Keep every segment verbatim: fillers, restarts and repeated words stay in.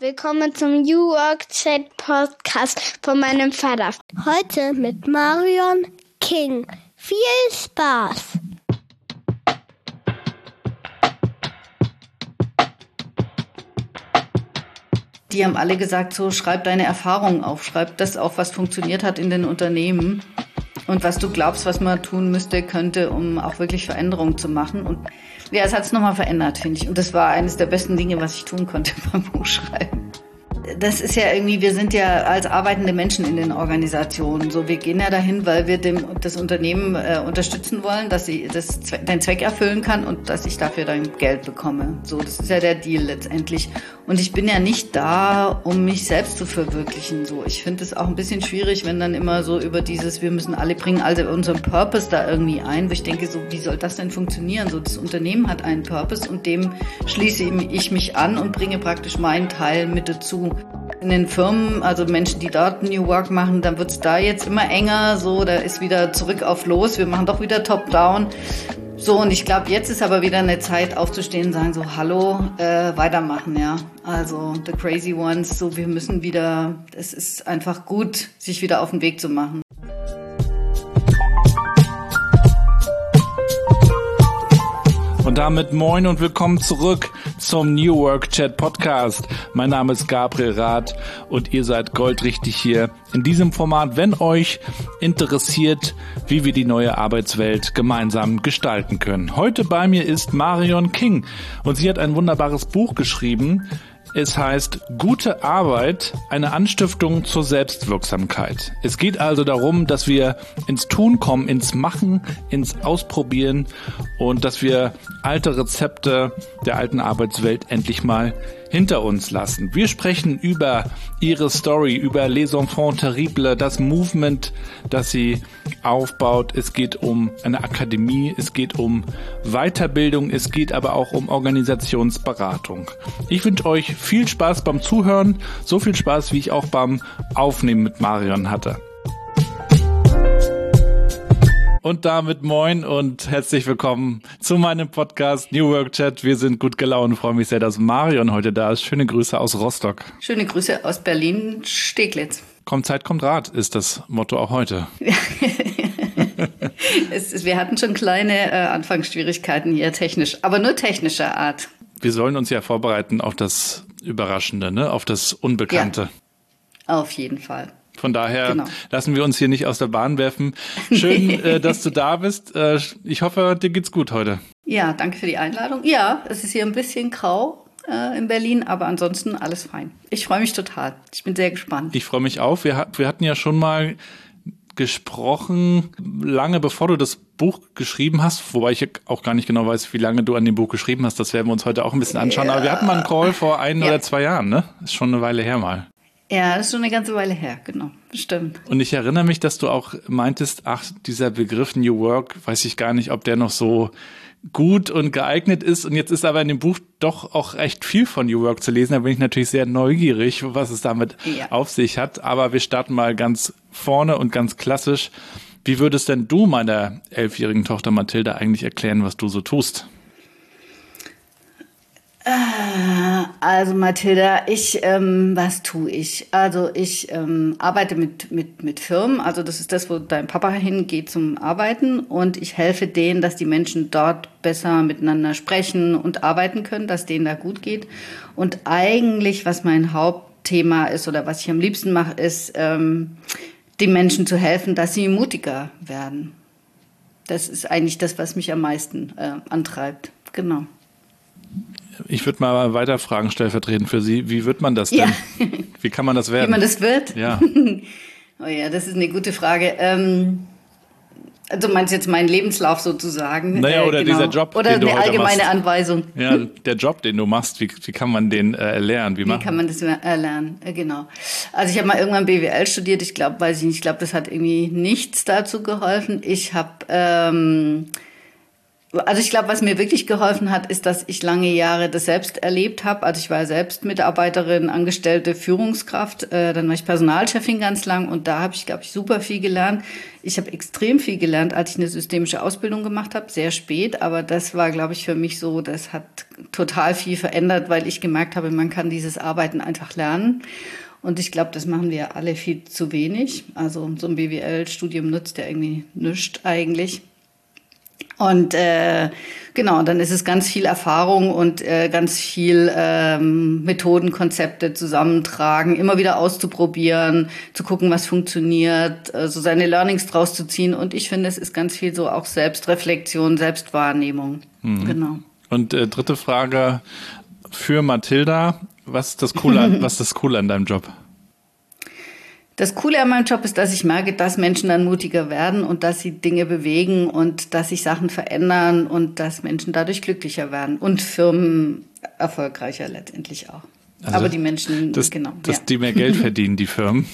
Willkommen zum New Work Chat Podcast von meinem Vater. Heute mit Marion King. Viel Spaß! Die haben alle gesagt, so schreib deine Erfahrungen auf, schreib das auf, was funktioniert hat in den Unternehmen und was du glaubst, was man tun müsste, könnte, um auch wirklich Veränderungen zu machen. Und ja, es hat es nochmal verändert, finde ich. Und das war eines der besten Dinge, was ich tun konnte beim Buchschreiben. Das ist ja irgendwie, wir sind ja als arbeitende Menschen in den Organisationen. So, wir gehen ja dahin, weil wir dem, das Unternehmen äh, unterstützen wollen, dass sie das, den Zweck erfüllen kann und dass ich dafür dann Geld bekomme. So, das ist ja der Deal letztendlich. Und ich bin ja nicht da, um mich selbst zu verwirklichen. So, ich finde es auch ein bisschen schwierig, wenn dann immer so über dieses, wir müssen alle bringen, also unseren Purpose da irgendwie ein, wo ich denke, so, wie soll das denn funktionieren? So, das Unternehmen hat einen Purpose und dem schließe ich mich an und bringe praktisch meinen Teil mit dazu. In den Firmen, also Menschen, die dort New Work machen, dann wird's da jetzt immer enger, so, da ist wieder zurück auf los, wir machen doch wieder Top-Down. So, und ich glaube, jetzt ist aber wieder eine Zeit aufzustehen und sagen so, hallo, äh, weitermachen, ja. Also, the crazy ones, so, wir müssen wieder, es ist einfach gut, sich wieder auf den Weg zu machen. Und damit moin und willkommen zurück zum New Work Chat Podcast. Mein Name ist Gabriel Rath und ihr seid goldrichtig hier in diesem Format, wenn euch interessiert, wie wir die neue Arbeitswelt gemeinsam gestalten können. Heute bei mir ist Marion King und sie hat ein wunderbares Buch geschrieben. Es heißt Gute Arbeit, eine Anstiftung zur Selbstwirksamkeit. Es geht also darum, dass wir ins Tun kommen, ins Machen, ins Ausprobieren und dass wir alte Rezepte der alten Arbeitswelt endlich mal hinter uns lassen. Wir sprechen über ihre Story, über Les Enfants Terribles, das Movement, das sie aufbaut. Es geht um eine Akademie, es geht um Weiterbildung, es geht aber auch um Organisationsberatung. Ich wünsche euch viel Spaß beim Zuhören, so viel Spaß, wie ich auch beim Aufnehmen mit Marion hatte. Und damit moin und herzlich willkommen zu meinem Podcast New Work Chat. Wir sind gut gelaunt, freue mich sehr, dass Marion heute da ist. Schöne Grüße aus Rostock. Schöne Grüße aus Berlin-Steglitz. Kommt Zeit, kommt Rat, ist das Motto auch heute. es, es, wir hatten schon kleine äh, Anfangsschwierigkeiten hier technisch, aber nur technischer Art. Wir sollen uns ja vorbereiten auf das Überraschende, ne? Auf das Unbekannte. Ja, auf jeden Fall. Von daher genau. Lassen wir uns hier nicht aus der Bahn werfen. Schön, äh, dass du da bist. Äh, ich hoffe, dir geht's gut heute. Ja, danke für die Einladung. Ja, es ist hier ein bisschen grau äh, in Berlin, aber ansonsten alles fein. Ich freue mich total. Ich bin sehr gespannt. Ich freue mich auch. Wir, wir hatten ja schon mal gesprochen, lange bevor du das Buch geschrieben hast, wobei ich auch gar nicht genau weiß, wie lange du an dem Buch geschrieben hast. Das werden wir uns heute auch ein bisschen anschauen. Ja. Aber wir hatten mal einen Call vor ein ja. oder zwei Jahren, ne? Ist schon eine Weile her mal. Ja, das ist schon eine ganze Weile her, genau, bestimmt. Und ich erinnere mich, dass du auch meintest, ach, dieser Begriff New Work, weiß ich gar nicht, ob der noch so gut und geeignet ist. Und jetzt ist aber in dem Buch doch auch recht viel von New Work zu lesen. Da bin ich natürlich sehr neugierig, was es damit ja. auf sich hat. Aber wir starten mal ganz vorne und ganz klassisch. Wie würdest denn du meiner elfjährigen Tochter Mathilda eigentlich erklären, was du so tust? Also Mathilda, ich, ähm, was tue ich? Also ich ähm, arbeite mit, mit, mit Firmen, also das ist das, wo dein Papa hingeht zum Arbeiten und ich helfe denen, dass die Menschen dort besser miteinander sprechen und arbeiten können, dass denen da gut geht. Und eigentlich, was mein Hauptthema ist oder was ich am liebsten mache, ist, ähm, den Menschen zu helfen, dass sie mutiger werden. Das ist eigentlich das, was mich am meisten äh, antreibt, genau. Ich würde mal weiter fragen, stellvertretend für Sie. Wie wird man das denn? Ja. Wie kann man das werden? Wie man das wird? Ja. Oh ja, das ist eine gute Frage. Ähm, also meinst du jetzt meinen Lebenslauf sozusagen? Naja, oder äh, genau. dieser Job, oder den du eine heute allgemeine machst. Anweisung. Ja, der Job, den du machst, wie, wie kann man den äh, erlernen? Wie, wie kann man das erlernen? Äh, genau. Also ich habe mal irgendwann B W L studiert. Ich glaube, weiß ich nicht. Ich glaube, das hat irgendwie nichts dazu geholfen. Ich habe... Ähm, Also ich glaube, was mir wirklich geholfen hat, ist, dass ich lange Jahre das selbst erlebt habe. Also ich war selbst Mitarbeiterin, Angestellte, Führungskraft. Äh, dann war ich Personalchefin ganz lang und da habe ich, glaube ich, super viel gelernt. Ich habe extrem viel gelernt, als ich eine systemische Ausbildung gemacht habe, sehr spät. Aber das war, glaube ich, für mich so, das hat total viel verändert, weil ich gemerkt habe, man kann dieses Arbeiten einfach lernen. Und ich glaube, das machen wir alle viel zu wenig. Also so ein B W L-Studium nutzt ja irgendwie nichts eigentlich. Und äh, genau, dann ist es ganz viel Erfahrung und äh, ganz viel ähm, Methoden, Konzepte zusammentragen, immer wieder auszuprobieren, zu gucken, was funktioniert, äh, so seine Learnings draus zu ziehen. Und ich finde, es ist ganz viel so auch Selbstreflexion, Selbstwahrnehmung. Mhm. Genau. Und äh, dritte Frage für Mathilda. Was ist das Coole an, was ist das Coole an deinem Job? Das Coole an meinem Job ist, dass ich merke, dass Menschen dann mutiger werden und dass sie Dinge bewegen und dass sich Sachen verändern und dass Menschen dadurch glücklicher werden und Firmen erfolgreicher letztendlich auch. Also aber die Menschen, das, genau. Dass ja. die mehr Geld verdienen, die Firmen.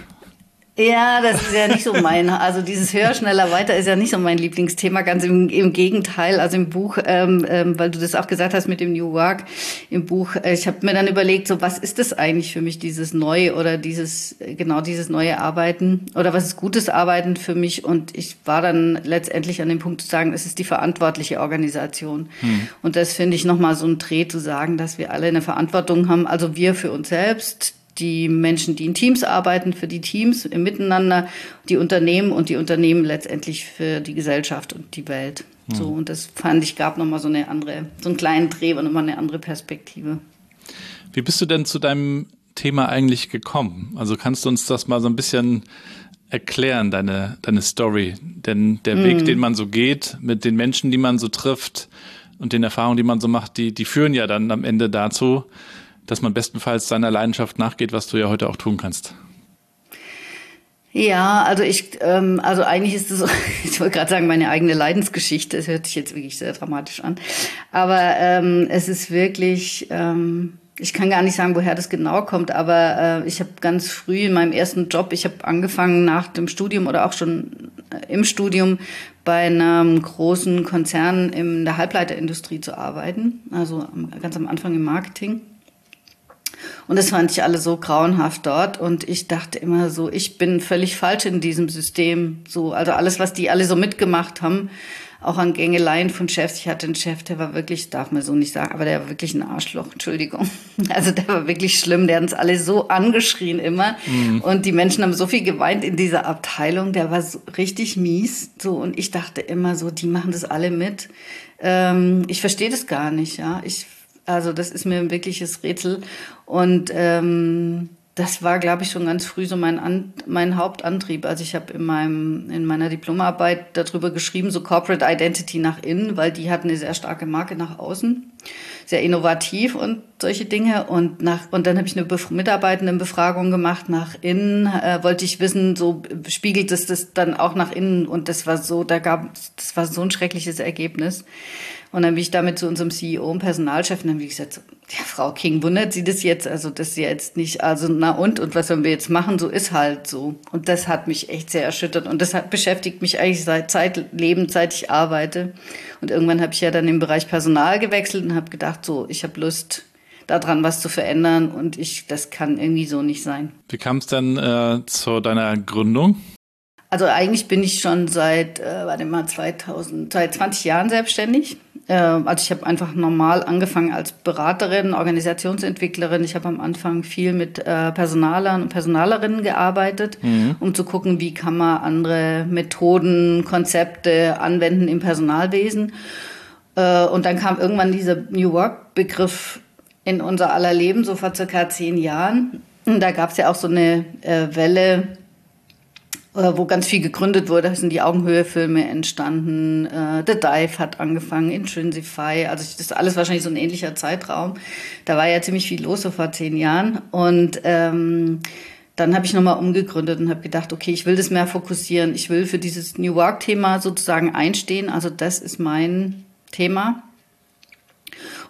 Ja, das ist ja nicht so mein, also dieses höher, schneller, weiter ist ja nicht so mein Lieblingsthema, ganz im, im Gegenteil. Also im Buch, ähm, ähm, weil du das auch gesagt hast mit dem New Work, im Buch, äh, ich habe mir dann überlegt, so was ist das eigentlich für mich, dieses Neue oder dieses, genau dieses neue Arbeiten oder was ist gutes Arbeiten für mich? Und ich war dann letztendlich an dem Punkt zu sagen, es ist die verantwortliche Organisation. Hm. Und das finde ich nochmal so ein Dreh zu sagen, dass wir alle eine Verantwortung haben, also wir für uns selbst, die Menschen, die in Teams arbeiten, für die Teams im Miteinander, die Unternehmen und die Unternehmen letztendlich für die Gesellschaft und die Welt. Mhm. So, und das fand ich, gab nochmal so eine andere, so einen kleinen Dreh und nochmal eine andere Perspektive. Wie bist du denn zu deinem Thema eigentlich gekommen? Also kannst du uns das mal so ein bisschen erklären, deine, deine Story? Denn der mhm. Weg, den man so geht, mit den Menschen, die man so trifft und den Erfahrungen, die man so macht, die, die führen ja dann am Ende dazu, dass man bestenfalls seiner Leidenschaft nachgeht, was du ja heute auch tun kannst. Ja, also ich, ähm, also eigentlich ist es so, ich wollte gerade sagen, meine eigene Leidensgeschichte, das hört sich jetzt wirklich sehr dramatisch an, aber ähm, es ist wirklich, ähm, ich kann gar nicht sagen, woher das genau kommt, aber äh, ich habe ganz früh in meinem ersten Job, ich habe angefangen nach dem Studium oder auch schon im Studium bei einem großen Konzern in der Halbleiterindustrie zu arbeiten, also ganz am Anfang im Marketing. Und das fand ich alle so grauenhaft dort. Und ich dachte immer so, ich bin völlig falsch in diesem System. So, also alles, was die alle so mitgemacht haben, auch an Gängeleien von Chefs. Ich hatte einen Chef, der war wirklich, darf man so nicht sagen, aber der war wirklich ein Arschloch, Entschuldigung. Also der war wirklich schlimm, der hat uns alle so angeschrien immer. Mhm. Und die Menschen haben so viel geweint in dieser Abteilung, der war so richtig mies. So, und ich dachte immer so, die machen das alle mit. Ähm, ich verstehe das gar nicht, ja. Ich Also das ist mir ein wirkliches Rätsel und ähm, das war, glaube ich, schon ganz früh so mein An- mein Hauptantrieb. Also ich habe in meinem in meiner Diplomarbeit darüber geschrieben, so Corporate Identity nach innen, weil die hatten eine sehr starke Marke nach außen, sehr innovativ und solche Dinge. Und nach und dann habe ich eine Bef- Mitarbeitendenbefragung gemacht nach innen. Äh, wollte ich wissen, so spiegelt es das dann auch nach innen? Und das war so, da gab das war so ein schreckliches Ergebnis. Und dann bin ich damit zu unserem C E O und Personalchef und dann habe ich gesagt, so, ja, Frau King, wundert Sie das jetzt? Also das ist ja jetzt nicht, also na und, und was sollen wir jetzt machen? So ist halt so. Und das hat mich echt sehr erschüttert und das hat, beschäftigt mich eigentlich seit Zeitleben, seit ich arbeite. Und irgendwann habe ich ja dann im Bereich Personal gewechselt und habe gedacht, so, ich habe Lust, daran was zu verändern und ich, das kann irgendwie so nicht sein. Wie kam es dann äh, zu deiner Gründung? Also eigentlich bin ich schon seit, äh, warte mal, zweitausend, seit zwanzig Jahren selbstständig. Äh, also ich habe einfach normal angefangen als Beraterin, Organisationsentwicklerin. Ich habe am Anfang viel mit äh, Personalern und Personalerinnen gearbeitet, mhm. um zu gucken, wie kann man andere Methoden, Konzepte anwenden im Personalwesen. Äh, und dann kam irgendwann dieser New Work-Begriff in unser aller Leben, so vor circa zehn Jahren. Und da gab es ja auch so eine äh, Welle, wo ganz viel gegründet wurde. Da sind die Augenhöhe-Filme entstanden. Uh, The Dive hat angefangen, Intrinsify. Also das ist alles wahrscheinlich so ein ähnlicher Zeitraum. Da war ja ziemlich viel los, so vor zehn Jahren. Und ähm, dann habe ich nochmal umgegründet und habe gedacht, okay, ich will das mehr fokussieren. Ich will für dieses New Work-Thema sozusagen einstehen. Also das ist mein Thema.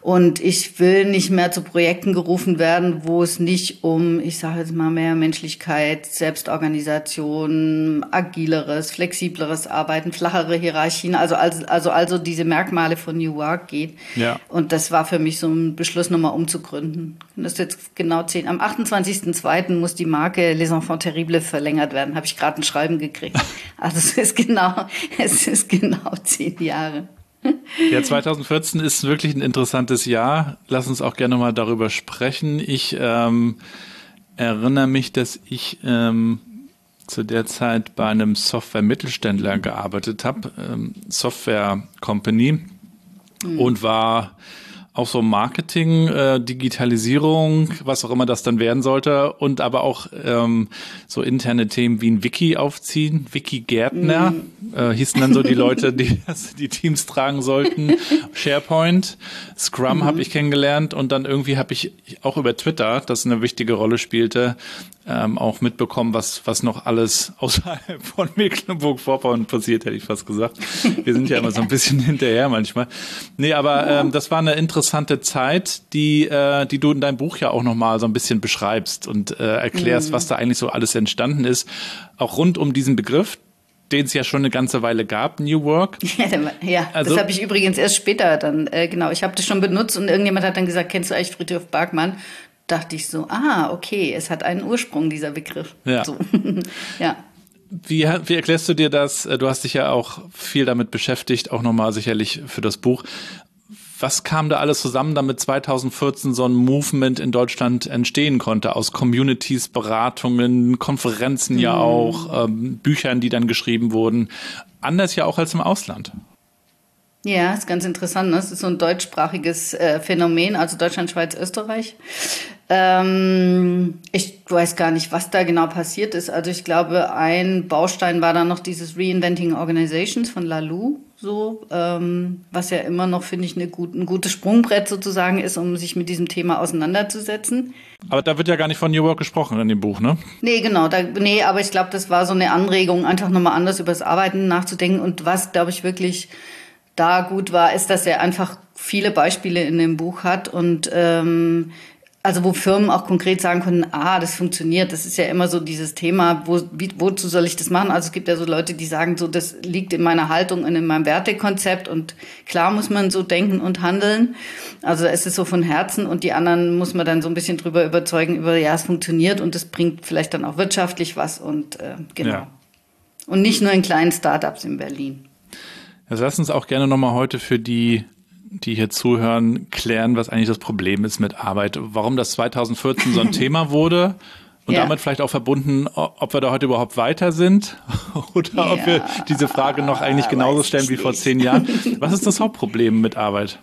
Und ich will nicht mehr zu Projekten gerufen werden, wo es nicht um, ich sage jetzt mal, mehr Menschlichkeit, Selbstorganisation, agileres, flexibleres Arbeiten, flachere Hierarchien, also also also, also diese Merkmale von New Work geht. Ja. Und das war für mich so ein Beschluss, nochmal umzugründen. Das ist jetzt genau zehn. Am achtundzwanzigsten zweiten muss die Marke Les Enfants Terribles verlängert werden. Habe ich gerade ein Schreiben gekriegt. Also es ist genau, es ist genau zehn Jahre. Ja, zwanzig vierzehn ist wirklich ein interessantes Jahr. Lass uns auch gerne mal darüber sprechen. Ich ähm, erinnere mich, dass ich ähm, zu der Zeit bei einem Software-Mittelständler gearbeitet habe, ähm, Software Company, mhm. und war auch so Marketing, äh, Digitalisierung, was auch immer das dann werden sollte, und aber auch ähm, so interne Themen wie ein Wiki aufziehen, Wiki-Gärtner, mm. äh, hießen dann so die Leute, die die Teams tragen sollten, SharePoint, Scrum mm. habe ich kennengelernt, und dann irgendwie habe ich auch über Twitter, das eine wichtige Rolle spielte, ähm, auch mitbekommen, was was noch alles außerhalb von Mecklenburg-Vorpommern passiert, hätte ich fast gesagt. Wir sind ja immer so ein bisschen hinterher manchmal. Nee, aber ähm, das war eine interessante Zeit, die äh, die du in deinem Buch ja auch nochmal so ein bisschen beschreibst und äh, erklärst, mhm. was da eigentlich so alles entstanden ist. Auch rund um diesen Begriff, den es ja schon eine ganze Weile gab, New Work. Ja, also, das habe ich übrigens erst später dann, äh, genau, ich habe das schon benutzt und irgendjemand hat dann gesagt, kennst du eigentlich Friedrich Bergmann? Dachte ich so, ah, okay, es hat einen Ursprung, dieser Begriff. Ja. So. Ja. Wie, wie erklärst du dir das? Du hast dich ja auch viel damit beschäftigt, auch nochmal sicherlich für das Buch. Was kam da alles zusammen, damit zwanzig vierzehn so ein Movement in Deutschland entstehen konnte? Aus Communities, Beratungen, Konferenzen ja auch, ähm, Büchern, die dann geschrieben wurden. Anders ja auch als im Ausland. Ja, ist ganz interessant. Ne? Es ist so ein deutschsprachiges äh, Phänomen, also Deutschland, Schweiz, Österreich. Ähm, ich weiß gar nicht, was da genau passiert ist. Also ich glaube, ein Baustein war dann noch dieses Reinventing Organizations von Laloux, so, ähm, was ja immer noch, finde ich, eine gut, ein gutes Sprungbrett sozusagen ist, um sich mit diesem Thema auseinanderzusetzen. Aber da wird ja gar nicht von New Work gesprochen in dem Buch, ne? Nee, genau. Da, nee, aber ich glaube, das war so eine Anregung, einfach nochmal anders über das Arbeiten nachzudenken. Und was, glaube ich, wirklich da gut war, ist, dass er einfach viele Beispiele in dem Buch hat und ähm, also wo Firmen auch konkret sagen können, ah, das funktioniert. Das ist ja immer so dieses Thema, wo, wie, wozu soll ich das machen? Also es gibt ja so Leute, die sagen so, das liegt in meiner Haltung und in meinem Wertekonzept und klar muss man so denken und handeln. Also es ist so von Herzen und die anderen muss man dann so ein bisschen drüber überzeugen, über ja, es funktioniert und es bringt vielleicht dann auch wirtschaftlich was und äh, genau. Ja. Und nicht nur in kleinen Startups in Berlin. Also lass uns auch gerne nochmal heute für die, die hier zuhören, klären, was eigentlich das Problem ist mit Arbeit. Warum das zwanzig vierzehn so ein Thema wurde und ja. damit vielleicht auch verbunden, ob wir da heute überhaupt weiter sind oder ja, ob wir diese Frage noch eigentlich genauso stellen wie vor zehn Jahren. Was ist das Hauptproblem mit Arbeit?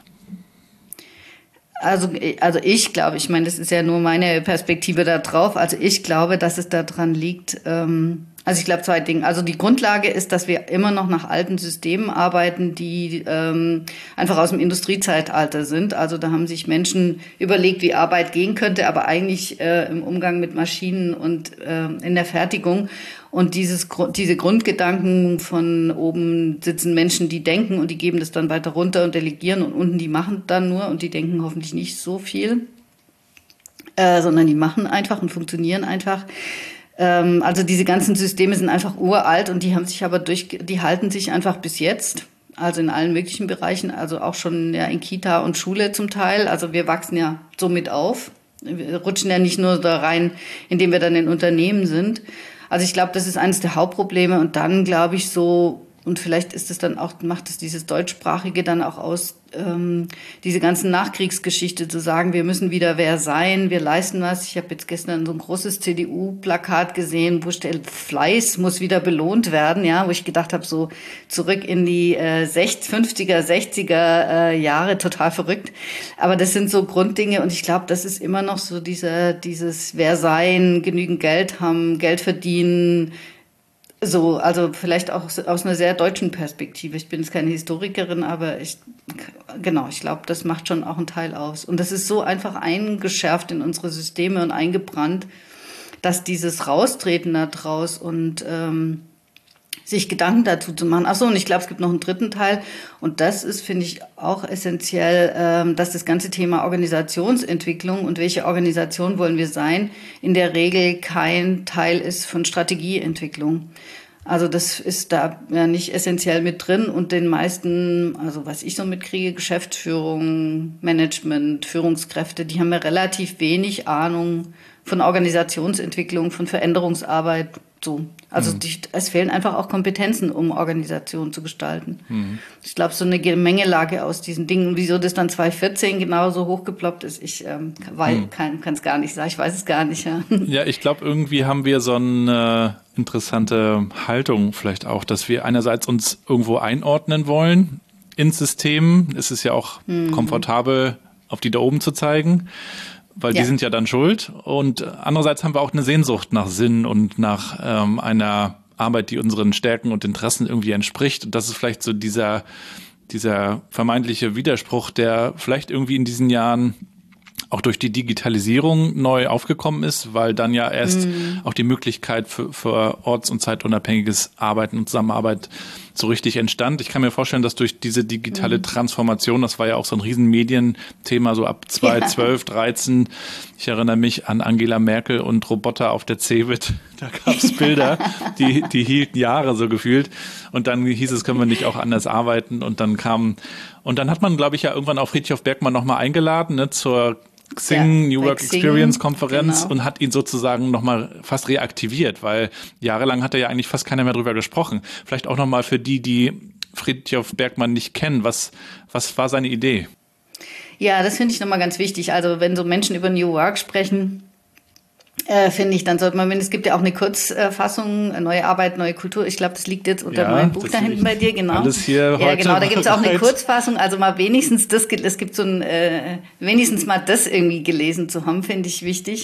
Also, also ich glaube, ich meine, das ist ja nur meine Perspektive da drauf. Also ich glaube, dass es daran liegt, ähm, also ich glaube zwei Dinge. Also die Grundlage ist, dass wir immer noch nach alten Systemen arbeiten, die ähm, einfach aus dem Industriezeitalter sind. Also da haben sich Menschen überlegt, wie Arbeit gehen könnte, aber eigentlich äh, im Umgang mit Maschinen und äh, in der Fertigung. Und dieses, diese Grundgedanken von oben sitzen Menschen, die denken und die geben das dann weiter runter und delegieren und unten die machen dann nur und die denken hoffentlich nicht so viel, äh, sondern die machen einfach und funktionieren einfach. Ähm, also diese ganzen Systeme sind einfach uralt und die haben sich aber durch, die halten sich einfach bis jetzt. Also in allen möglichen Bereichen, also auch schon ja, in Kita und Schule zum Teil. Also wir wachsen ja so mit auf. Wir rutschen ja nicht nur da rein, indem wir dann in Unternehmen sind. Also ich glaube, das ist eines der Hauptprobleme und dann glaube ich so, und vielleicht ist es dann auch, macht es dieses Deutschsprachige dann auch aus, ähm, diese ganzen Nachkriegsgeschichte zu sagen, wir müssen wieder wer sein, wir leisten was. Ich habe jetzt gestern so ein großes C D U-Plakat gesehen, wo steht, Fleiß muss wieder belohnt werden, ja, wo ich gedacht habe, so zurück in die äh, fünfziger, sechziger äh, Jahre, total verrückt. Aber das sind so Grunddinge und ich glaube, das ist immer noch so dieser, dieses wer sein, genügend Geld haben, Geld verdienen. So, also vielleicht auch aus einer sehr deutschen Perspektive. Ich bin jetzt keine Historikerin, aber ich, genau, ich glaube, das macht schon auch einen Teil aus. Und das ist so einfach eingeschärft in unsere Systeme und eingebrannt, dass dieses Raustreten da draus und ähm, sich Gedanken dazu zu machen. Ach so, und ich glaube, es gibt noch einen dritten Teil. Und das ist, finde ich, auch essentiell, ähm, dass das ganze Thema Organisationsentwicklung und welche Organisation wollen wir sein, in der Regel kein Teil ist von Strategieentwicklung. Also das ist da ja nicht essentiell mit drin. Und den meisten, also was ich so mitkriege, Geschäftsführung, Management, Führungskräfte, die haben ja relativ wenig Ahnung von Organisationsentwicklung, von Veränderungsarbeit. So. Also mhm. die, es fehlen einfach auch Kompetenzen, um Organisationen zu gestalten. Mhm. Ich glaube, so eine Gemengelage aus diesen Dingen. Und wieso das dann zwanzig vierzehn genauso hochgeploppt ist, ich ähm, mhm. kann es gar nicht sagen. Ich weiß es gar nicht. Ja, ja, ich glaube, irgendwie haben wir so eine interessante Haltung vielleicht auch, dass wir einerseits uns irgendwo einordnen wollen ins System. Es ist ja auch mhm. komfortabel, auf die da oben zu zeigen, weil ja. die sind ja dann schuld. Und andererseits haben wir auch eine Sehnsucht nach Sinn und nach ähm, einer Arbeit, die unseren Stärken und Interessen irgendwie entspricht. Und das ist vielleicht so dieser, dieser vermeintliche Widerspruch, der vielleicht irgendwie in diesen Jahren auch durch die Digitalisierung neu aufgekommen ist, weil dann ja erst mhm. auch die Möglichkeit für, für orts- und zeitunabhängiges Arbeiten und Zusammenarbeit so richtig entstand. Ich kann mir vorstellen, dass durch diese digitale mhm. Transformation, das war ja auch so ein Riesenmedienthema, so ab zweitausendzwölf, ja. dreizehn, ich erinnere mich an Angela Merkel und Roboter auf der CeBIT, da gab es Bilder, die, die hielten Jahre so gefühlt und dann hieß es, können wir nicht auch anders arbeiten und dann kam, und dann hat man, glaube ich, ja irgendwann auch Fridtjof Bergmann nochmal eingeladen, ne, zur Xing, ja, New Work Experience Konferenz genau. und hat ihn sozusagen nochmal fast reaktiviert, weil jahrelang hat er ja eigentlich fast keiner mehr drüber gesprochen. Vielleicht auch nochmal für die, die Fridtjof Bergmann nicht kennen, was, was war seine Idee? Ja, das finde ich nochmal ganz wichtig. Also wenn so Menschen über New Work sprechen, Äh, finde ich, dann sollte man, es gibt ja auch eine Kurzfassung, äh, neue Arbeit, neue Kultur. Ich glaube, das liegt jetzt unter ja, meinem Buch da hinten bei dir, genau. Alles hier ja, heute genau, da gibt es auch eine Kurzfassung. Also mal wenigstens das, es gibt so ein, äh, wenigstens mal das irgendwie gelesen zu haben, finde ich wichtig.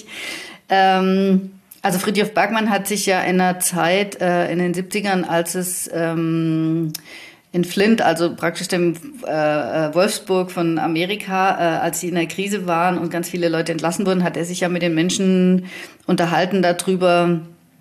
Ähm, also Fridtjof Bergmann hat sich ja in einer Zeit, äh, in den siebzigern, als es ähm, in Flint, also praktisch dem äh, Wolfsburg von Amerika, äh, als sie in der Krise waren und ganz viele Leute entlassen wurden, hat er sich ja mit den Menschen unterhalten darüber,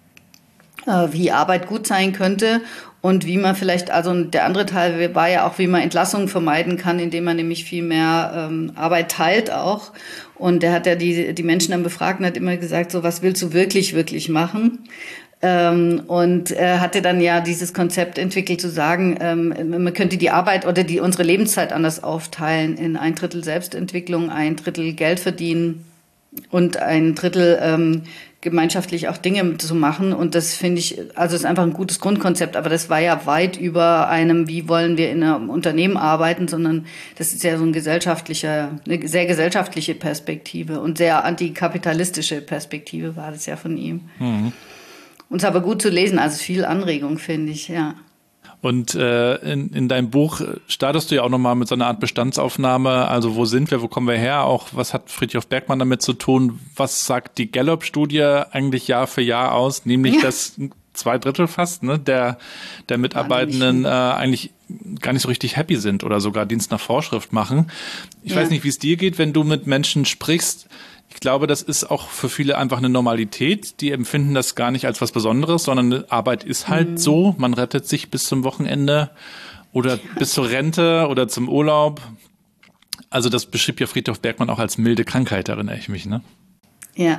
äh, wie Arbeit gut sein könnte und wie man vielleicht, also der andere Teil war ja auch, wie man Entlassungen vermeiden kann, indem man nämlich viel mehr ähm, Arbeit teilt auch. Und er hat ja die, die Menschen dann befragt und hat immer gesagt, so, was willst du wirklich, wirklich machen? Ähm, und er hatte dann ja dieses Konzept entwickelt, zu sagen, ähm, man könnte die Arbeit oder die unsere Lebenszeit anders aufteilen in ein Drittel Selbstentwicklung, ein Drittel Geld verdienen und ein Drittel ähm, gemeinschaftlich auch Dinge zu machen. Und das finde ich, also ist einfach ein gutes Grundkonzept, aber das war ja weit über einem, wie wollen wir in einem Unternehmen arbeiten, sondern das ist ja so ein gesellschaftlicher, eine sehr gesellschaftliche Perspektive und sehr antikapitalistische Perspektive war das ja von ihm. Mhm. Und es ist aber gut zu lesen, also viel Anregung, finde ich, ja. Und äh, in, in deinem Buch startest du ja auch nochmal mit so einer Art Bestandsaufnahme, also wo sind wir, wo kommen wir her, auch was hat Fridtjof Bergmann damit zu tun, was sagt die Gallup-Studie eigentlich Jahr für Jahr aus, nämlich ja. dass zwei Drittel fast ne, der, der Mitarbeitenden äh, eigentlich gar nicht so richtig happy sind oder sogar Dienst nach Vorschrift machen. Ich ja. weiß nicht, wie es dir geht, wenn du mit Menschen sprichst. Ich glaube, das ist auch für viele einfach eine Normalität. Die empfinden das gar nicht als was Besonderes, sondern Arbeit ist halt mhm. so. Man rettet sich bis zum Wochenende oder bis zur Rente oder zum Urlaub. Also das beschrieb ja Fridtjof Bergmann auch als milde Krankheit, erinnere ich mich, ne? Ja.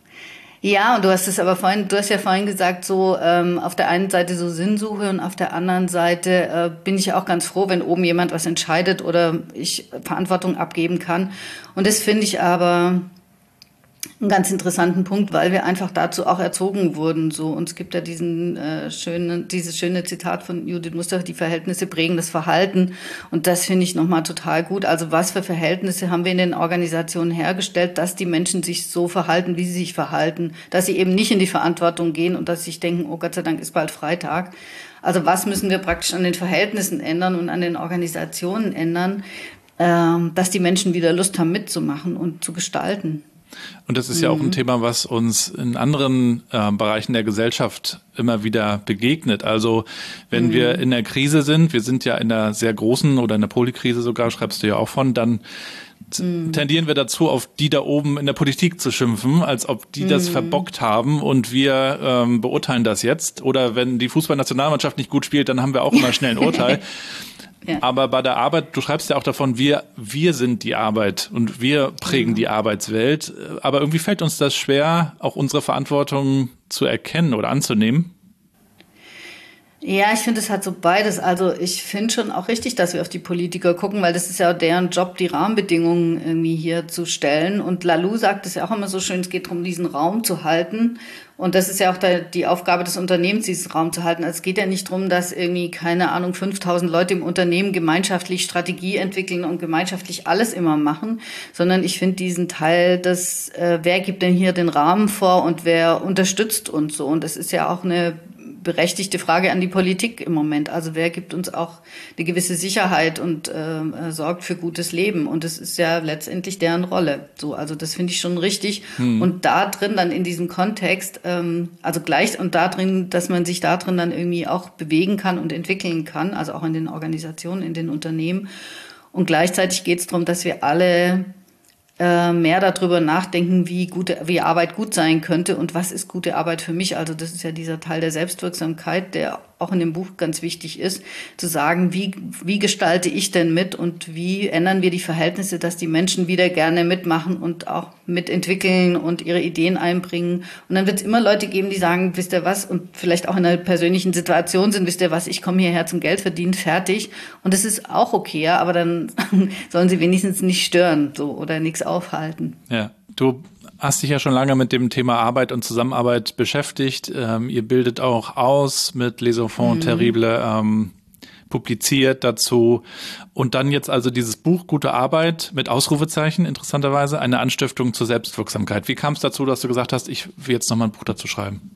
Ja, und du hast es aber vorhin, du hast ja vorhin gesagt, so ähm, auf der einen Seite so Sinnsuche und auf der anderen Seite äh, bin ich auch ganz froh, wenn oben jemand was entscheidet oder ich Verantwortung abgeben kann. Und das finde ich aber einen ganz interessanten Punkt, weil wir einfach dazu auch erzogen wurden. So, und es gibt ja diesen äh, schönen, dieses schöne Zitat von Judith Muster: Die Verhältnisse prägen das Verhalten. Und das finde ich nochmal total gut. Also was für Verhältnisse haben wir in den Organisationen hergestellt, dass die Menschen sich so verhalten, wie sie sich verhalten, dass sie eben nicht in die Verantwortung gehen und dass sie sich denken, oh Gott sei Dank ist bald Freitag. Also was müssen wir praktisch an den Verhältnissen ändern und an den Organisationen ändern, äh, dass die Menschen wieder Lust haben mitzumachen und zu gestalten. Und das ist ja auch ein Thema, was uns in anderen äh, Bereichen der Gesellschaft immer wieder begegnet. Also wenn mhm. wir in der Krise sind, wir sind ja in einer sehr großen oder in der Polykrise sogar, schreibst du ja auch von, dann mm. tendieren wir dazu, auf die da oben in der Politik zu schimpfen, als ob die mm. das verbockt haben und wir ähm, beurteilen das jetzt. Oder wenn die Fußballnationalmannschaft nicht gut spielt, dann haben wir auch immer schnell ein Urteil. Ja. Aber bei der Arbeit, du schreibst ja auch davon, wir, wir sind die Arbeit und wir prägen mhm. die Arbeitswelt. Aber irgendwie fällt uns das schwer, auch unsere Verantwortung zu erkennen oder anzunehmen. Ja, ich finde, es hat so beides. Also ich finde schon auch richtig, dass wir auf die Politiker gucken, weil das ist ja deren Job, die Rahmenbedingungen irgendwie hier zu stellen. Und Lalou sagt es ja auch immer so schön, es geht darum, diesen Raum zu halten. Und das ist ja auch der, die Aufgabe des Unternehmens, diesen Raum zu halten. Also es geht ja nicht darum, dass irgendwie, keine Ahnung, fünftausend Leute im Unternehmen gemeinschaftlich Strategie entwickeln und gemeinschaftlich alles immer machen, sondern ich finde diesen Teil, dass äh, wer gibt denn hier den Rahmen vor und wer unterstützt uns so. Und das ist ja auch eine berechtigte Frage an die Politik im Moment. Also wer gibt uns auch eine gewisse Sicherheit und äh, sorgt für gutes Leben? Und das ist ja letztendlich deren Rolle. So, also das finde ich schon richtig. Hm. Und da drin dann in diesem Kontext, ähm, also gleich und da drin, dass man sich da drin dann irgendwie auch bewegen kann und entwickeln kann, also auch in den Organisationen, in den Unternehmen. Und gleichzeitig geht es darum, dass wir alle mehr darüber nachdenken, wie gute, wie Arbeit gut sein könnte und was ist gute Arbeit für mich. Also das ist ja dieser Teil der Selbstwirksamkeit, der auch in dem Buch ganz wichtig ist, zu sagen, wie, wie gestalte ich denn mit und wie ändern wir die Verhältnisse, dass die Menschen wieder gerne mitmachen und auch mitentwickeln und ihre Ideen einbringen. Und dann wird es immer Leute geben, die sagen, wisst ihr was, und vielleicht auch in einer persönlichen Situation sind, wisst ihr was, ich komme hierher zum Geld verdienen, fertig. Und das ist auch okay, ja, aber dann sollen sie wenigstens nicht stören, so, oder nichts aufhalten. Ja, du hast dich ja schon lange mit dem Thema Arbeit und Zusammenarbeit beschäftigt. Ähm, ihr bildet auch aus mit Les Enfants mhm. Terribles, ähm, publiziert dazu. Und dann jetzt also dieses Buch Gute Arbeit mit Ausrufezeichen, interessanterweise, eine Anstiftung zur Selbstwirksamkeit. Wie kam es dazu, dass du gesagt hast, ich will jetzt nochmal ein Buch dazu schreiben?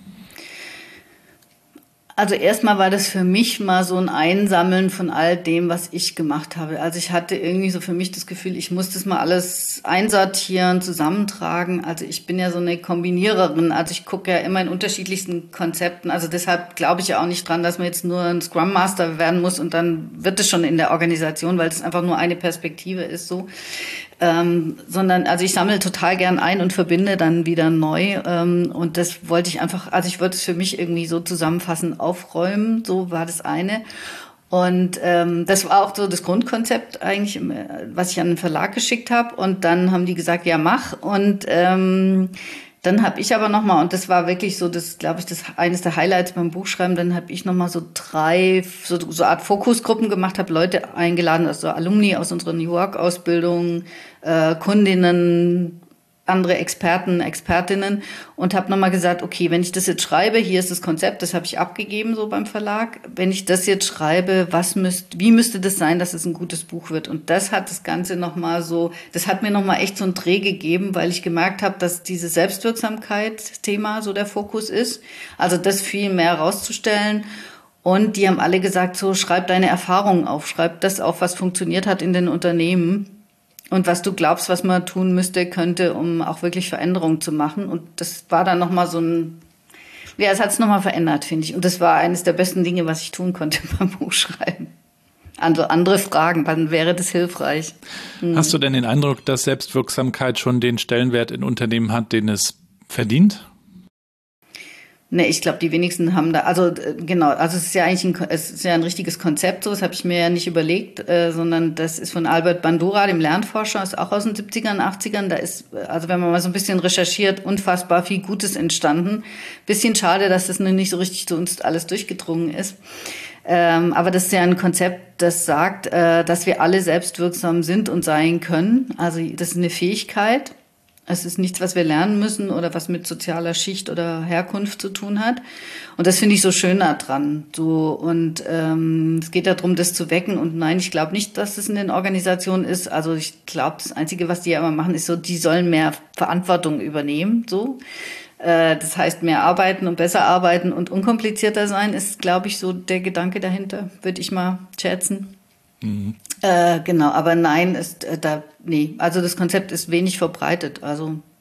Also erstmal war das für mich mal so ein Einsammeln von all dem, was ich gemacht habe. Also ich hatte irgendwie so für mich das Gefühl, ich muss das mal alles einsortieren, zusammentragen. Also ich bin ja so eine Kombiniererin. Also ich gucke ja immer in unterschiedlichsten Konzepten. Also deshalb glaube ich ja auch nicht dran, dass man jetzt nur ein Scrum Master werden muss und dann wird es schon in der Organisation, weil es einfach nur eine Perspektive ist so. Ähm, sondern, also ich sammle total gern ein und verbinde dann wieder neu. Ähm, und das wollte ich einfach, also ich wollte es für mich irgendwie so zusammenfassen, aufräumen. So war das eine. Und ähm, das war auch so das Grundkonzept eigentlich, was ich an den Verlag geschickt habe. Und dann haben die gesagt, ja, mach. Und ähm, dann habe ich aber nochmal, und das war wirklich so, das glaube ich, das eines der Highlights beim Buchschreiben, dann habe ich nochmal so drei, so, so Art Fokusgruppen gemacht, habe Leute eingeladen, also Alumni aus unserer New York-Ausbildung, äh, Kundinnen, andere Experten, Expertinnen und habe nochmal gesagt, okay, wenn ich das jetzt schreibe, hier ist das Konzept, das habe ich abgegeben so beim Verlag, wenn ich das jetzt schreibe, was müsst, wie müsste das sein, dass es ein gutes Buch wird? Und das hat das Ganze nochmal so, das hat mir nochmal echt so einen Dreh gegeben, weil ich gemerkt habe, dass diese Selbstwirksamkeit-Thema so der Fokus ist, also das viel mehr rauszustellen. Und die haben alle gesagt, so schreib deine Erfahrungen auf, schreib das auf, was funktioniert hat in den Unternehmen. Und was du glaubst, was man tun müsste, könnte, um auch wirklich Veränderungen zu machen. Und das war dann nochmal so ein, ja, es hat es nochmal verändert, finde ich. Und das war eines der besten Dinge, was ich tun konnte beim Buchschreiben. Andere, andere Fragen, wann wäre das hilfreich? Hm. Hast du denn den Eindruck, dass Selbstwirksamkeit schon den Stellenwert in Unternehmen hat, den es verdient? Ne, ich glaube, die wenigsten haben da, also genau, also es ist ja eigentlich ein, es ist ja ein richtiges Konzept, so das habe ich mir ja nicht überlegt, äh, sondern das ist von Albert Bandura, dem Lernforscher, ist auch aus den siebzigern, achtzigern, da ist, also wenn man mal so ein bisschen recherchiert, unfassbar viel Gutes entstanden. Bisschen schade, dass das noch nicht so richtig zu uns alles durchgedrungen ist. Ähm, aber das ist ja ein Konzept, das sagt, äh, dass wir alle selbstwirksam sind und sein können. Also das ist eine Fähigkeit. Es ist nichts, was wir lernen müssen oder was mit sozialer Schicht oder Herkunft zu tun hat. Und das finde ich so schön daran. So, und ähm, es geht darum, das zu wecken. Und nein, ich glaube nicht, dass es in den Organisationen ist. Also ich glaube, das Einzige, was die ja immer machen, ist so, die sollen mehr Verantwortung übernehmen. So, äh, das heißt, mehr arbeiten und besser arbeiten und unkomplizierter sein, ist, glaube ich, so der Gedanke dahinter, würde ich mal schätzen. Mhm. Äh, genau, aber nein, ist äh, da, nee, also das Konzept ist wenig verbreitet, also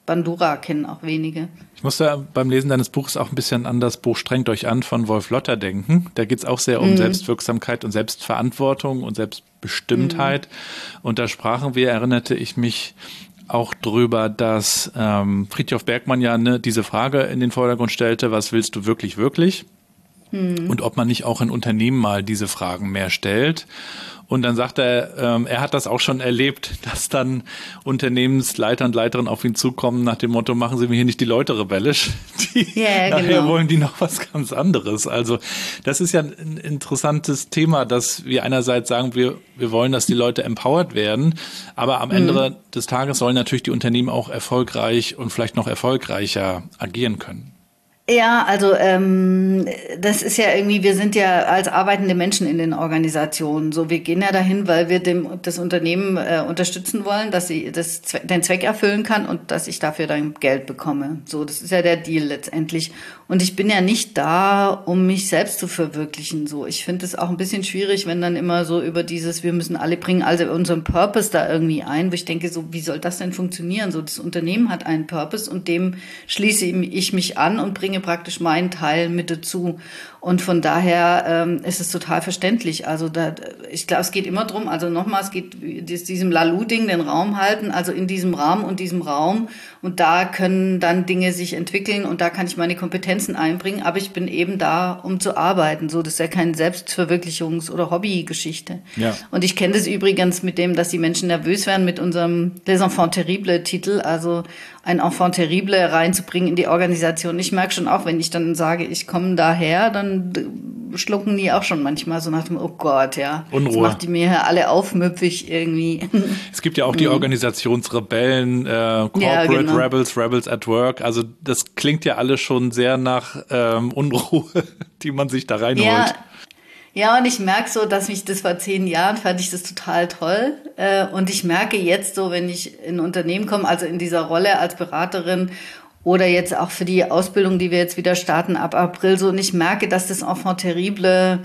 Bandura kennen auch wenige. Ich musste beim Lesen deines Buches auch ein bisschen an das Buch Strengt euch an von Wolf Lotter denken. Da geht es auch sehr um mhm. Selbstwirksamkeit und Selbstverantwortung und Selbstbestimmtheit. Mhm. Und da sprachen wir, erinnerte ich mich, auch drüber, dass ähm, Frithjof Bergmann ja ne, diese Frage in den Vordergrund stellte, was willst du wirklich, wirklich? Mhm. Und ob man nicht auch in Unternehmen mal diese Fragen mehr stellt. Und dann sagt er, ähm, er hat das auch schon erlebt, dass dann Unternehmensleiter und Leiterinnen auf ihn zukommen nach dem Motto, machen Sie mir hier nicht die Leute rebellisch. Die, yeah, nachher genau. wollen die noch was ganz anderes. Also das ist ja ein interessantes Thema, dass wir einerseits sagen, wir, wir wollen, dass die Leute empowered werden, aber am mhm. Ende des Tages sollen natürlich die Unternehmen auch erfolgreich und vielleicht noch erfolgreicher agieren können. Ja, also ähm, das ist ja irgendwie, wir sind ja als arbeitende Menschen in den Organisationen. So, wir gehen ja dahin, weil wir dem das Unternehmen äh, unterstützen wollen, dass sie das den Zweck erfüllen kann und dass ich dafür dann Geld bekomme. So, das ist ja der Deal letztendlich. Und ich bin ja nicht da, um mich selbst zu verwirklichen. So, ich finde es auch ein bisschen schwierig, wenn dann immer so über dieses, wir müssen alle bringen, also unseren Purpose da irgendwie ein, wo ich denke, so, wie soll das denn funktionieren? So, das Unternehmen hat einen Purpose und dem schließe ich mich an und bringe praktisch meinen Teil mit dazu. Und von daher ähm, ist es total verständlich. Also da, ich glaube, es geht immer drum. Also nochmal, es geht diesem Lalu-Ding, den Raum halten, also in diesem Rahmen und diesem Raum. Und da können dann Dinge sich entwickeln und da kann ich meine Kompetenzen einbringen. Aber ich bin eben da, um zu arbeiten. So, das ist ja keine Selbstverwirklichungs- oder Hobbygeschichte. Ja. Und ich kenne das übrigens mit dem, dass die Menschen nervös werden mit unserem Les Enfants Terribles Titel. Also ein Enfant terrible reinzubringen in die Organisation. Ich merke schon auch, wenn ich dann sage, ich komme daher, dann schlucken die auch schon manchmal so nach dem, oh Gott, ja. Unruhe. Das macht die mir ja alle aufmüpfig irgendwie. Es gibt ja auch die Organisationsrebellen, äh, Corporate ja, genau. Rebels, Rebels at Work. Also das klingt ja alles schon sehr nach ähm, Unruhe, die man sich da reinholt. Ja. Ja, und ich merke so, dass mich das vor zehn Jahren fand ich das total toll. Und ich merke jetzt so, wenn ich in ein Unternehmen komme, also in dieser Rolle als Beraterin oder jetzt auch für die Ausbildung, die wir jetzt wieder starten ab April, so, und ich merke, dass das Enfant terrible,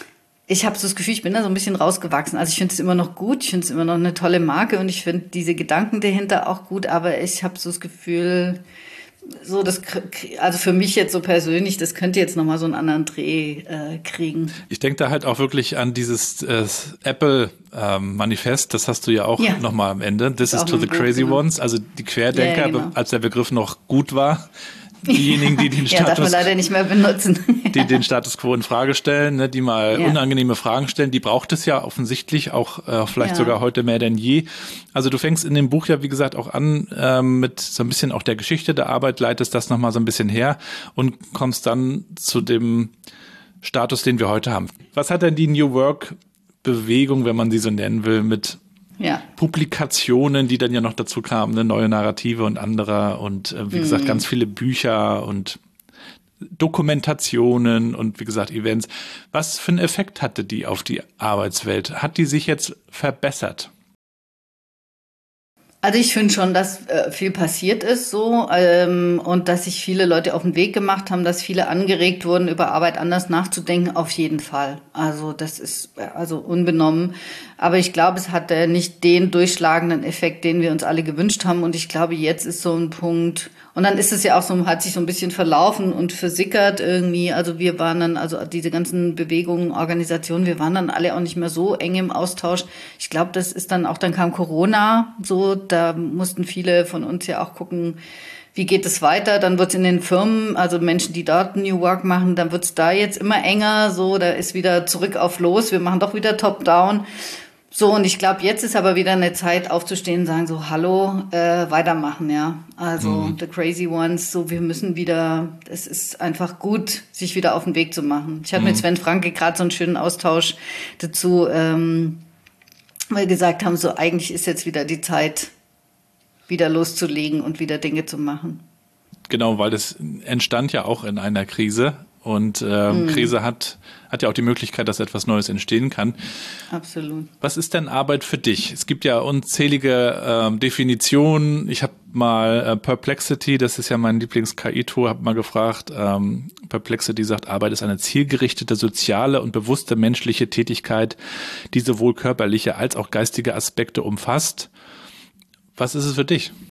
ich habe so das Gefühl, ich bin da so ein bisschen rausgewachsen. Also ich finde es immer noch gut, ich finde es immer noch eine tolle Marke und ich finde diese Gedanken dahinter auch gut, aber ich habe so das Gefühl, so das, also für mich jetzt so persönlich, das könnte jetzt nochmal so einen anderen Dreh äh, kriegen. Ich denke da halt auch wirklich an dieses äh, Apple-Manifest, ähm, das hast du ja auch ja. nochmal am Ende. This is to the crazy Buch, ones, also die Querdenker, ja, genau. als der Begriff noch gut war. Diejenigen, die den ja, Status, darf man leider nicht mehr benutzen. die den Status quo in Frage stellen, ne, die mal ja. unangenehme Fragen stellen, die braucht es ja offensichtlich auch äh, vielleicht ja. sogar heute mehr denn je. Also du fängst in dem Buch ja wie gesagt auch an ähm, mit so ein bisschen auch der Geschichte der Arbeit, leitest das nochmal so ein bisschen her und kommst dann zu dem Status, den wir heute haben. Was hat denn die New Work Bewegung, wenn man sie so nennen will, mit Ja. Publikationen, die dann ja noch dazu kamen, ne, neue Narrative und andere und äh, wie gesagt, mm. ganz viele Bücher und Dokumentationen und wie gesagt, Events. Was für einen Effekt hatte die auf die Arbeitswelt? Hat die sich jetzt verbessert? Also ich finde schon, dass äh, viel passiert ist so ähm, und dass sich viele Leute auf den Weg gemacht haben, dass viele angeregt wurden, über Arbeit anders nachzudenken, auf jeden Fall. Also das ist also unbenommen. Aber ich glaube, es hatte nicht den durchschlagenden Effekt, den wir uns alle gewünscht haben. Und ich glaube, jetzt ist so ein Punkt. Und dann ist es ja auch so, hat sich so ein bisschen verlaufen und versickert irgendwie. Also wir waren dann, also diese ganzen Bewegungen, Organisationen, wir waren dann alle auch nicht mehr so eng im Austausch. Ich glaube, das ist dann auch, dann kam Corona, so, da mussten viele von uns ja auch gucken, wie geht es weiter? Dann wird es in den Firmen, also Menschen, die dort New Work machen, dann wird es da jetzt immer enger, so, da ist wieder zurück auf los, wir machen doch wieder Top-Down. So, und ich glaube, jetzt ist aber wieder eine Zeit aufzustehen und sagen so, hallo, äh, weitermachen, ja. Also mhm. the crazy ones, so, wir müssen wieder, es ist einfach gut, sich wieder auf den Weg zu machen. Ich hatte mhm. mit Sven Franke gerade so einen schönen Austausch dazu, ähm, weil wir gesagt haben, so eigentlich ist jetzt wieder die Zeit, wieder loszulegen und wieder Dinge zu machen. Genau, weil das entstand ja auch in einer Krise. Und ähm, mm. Krise hat, hat ja auch die Möglichkeit, dass etwas Neues entstehen kann. Absolut. Was ist denn Arbeit für dich? Es gibt ja unzählige ähm, Definitionen. Ich habe mal äh, Perplexity, das ist ja mein Lieblings-K I-Tool, habe mal gefragt. Ähm, Perplexity sagt, Arbeit ist eine zielgerichtete, soziale und bewusste menschliche Tätigkeit, die sowohl körperliche als auch geistige Aspekte umfasst. Was ist es für dich?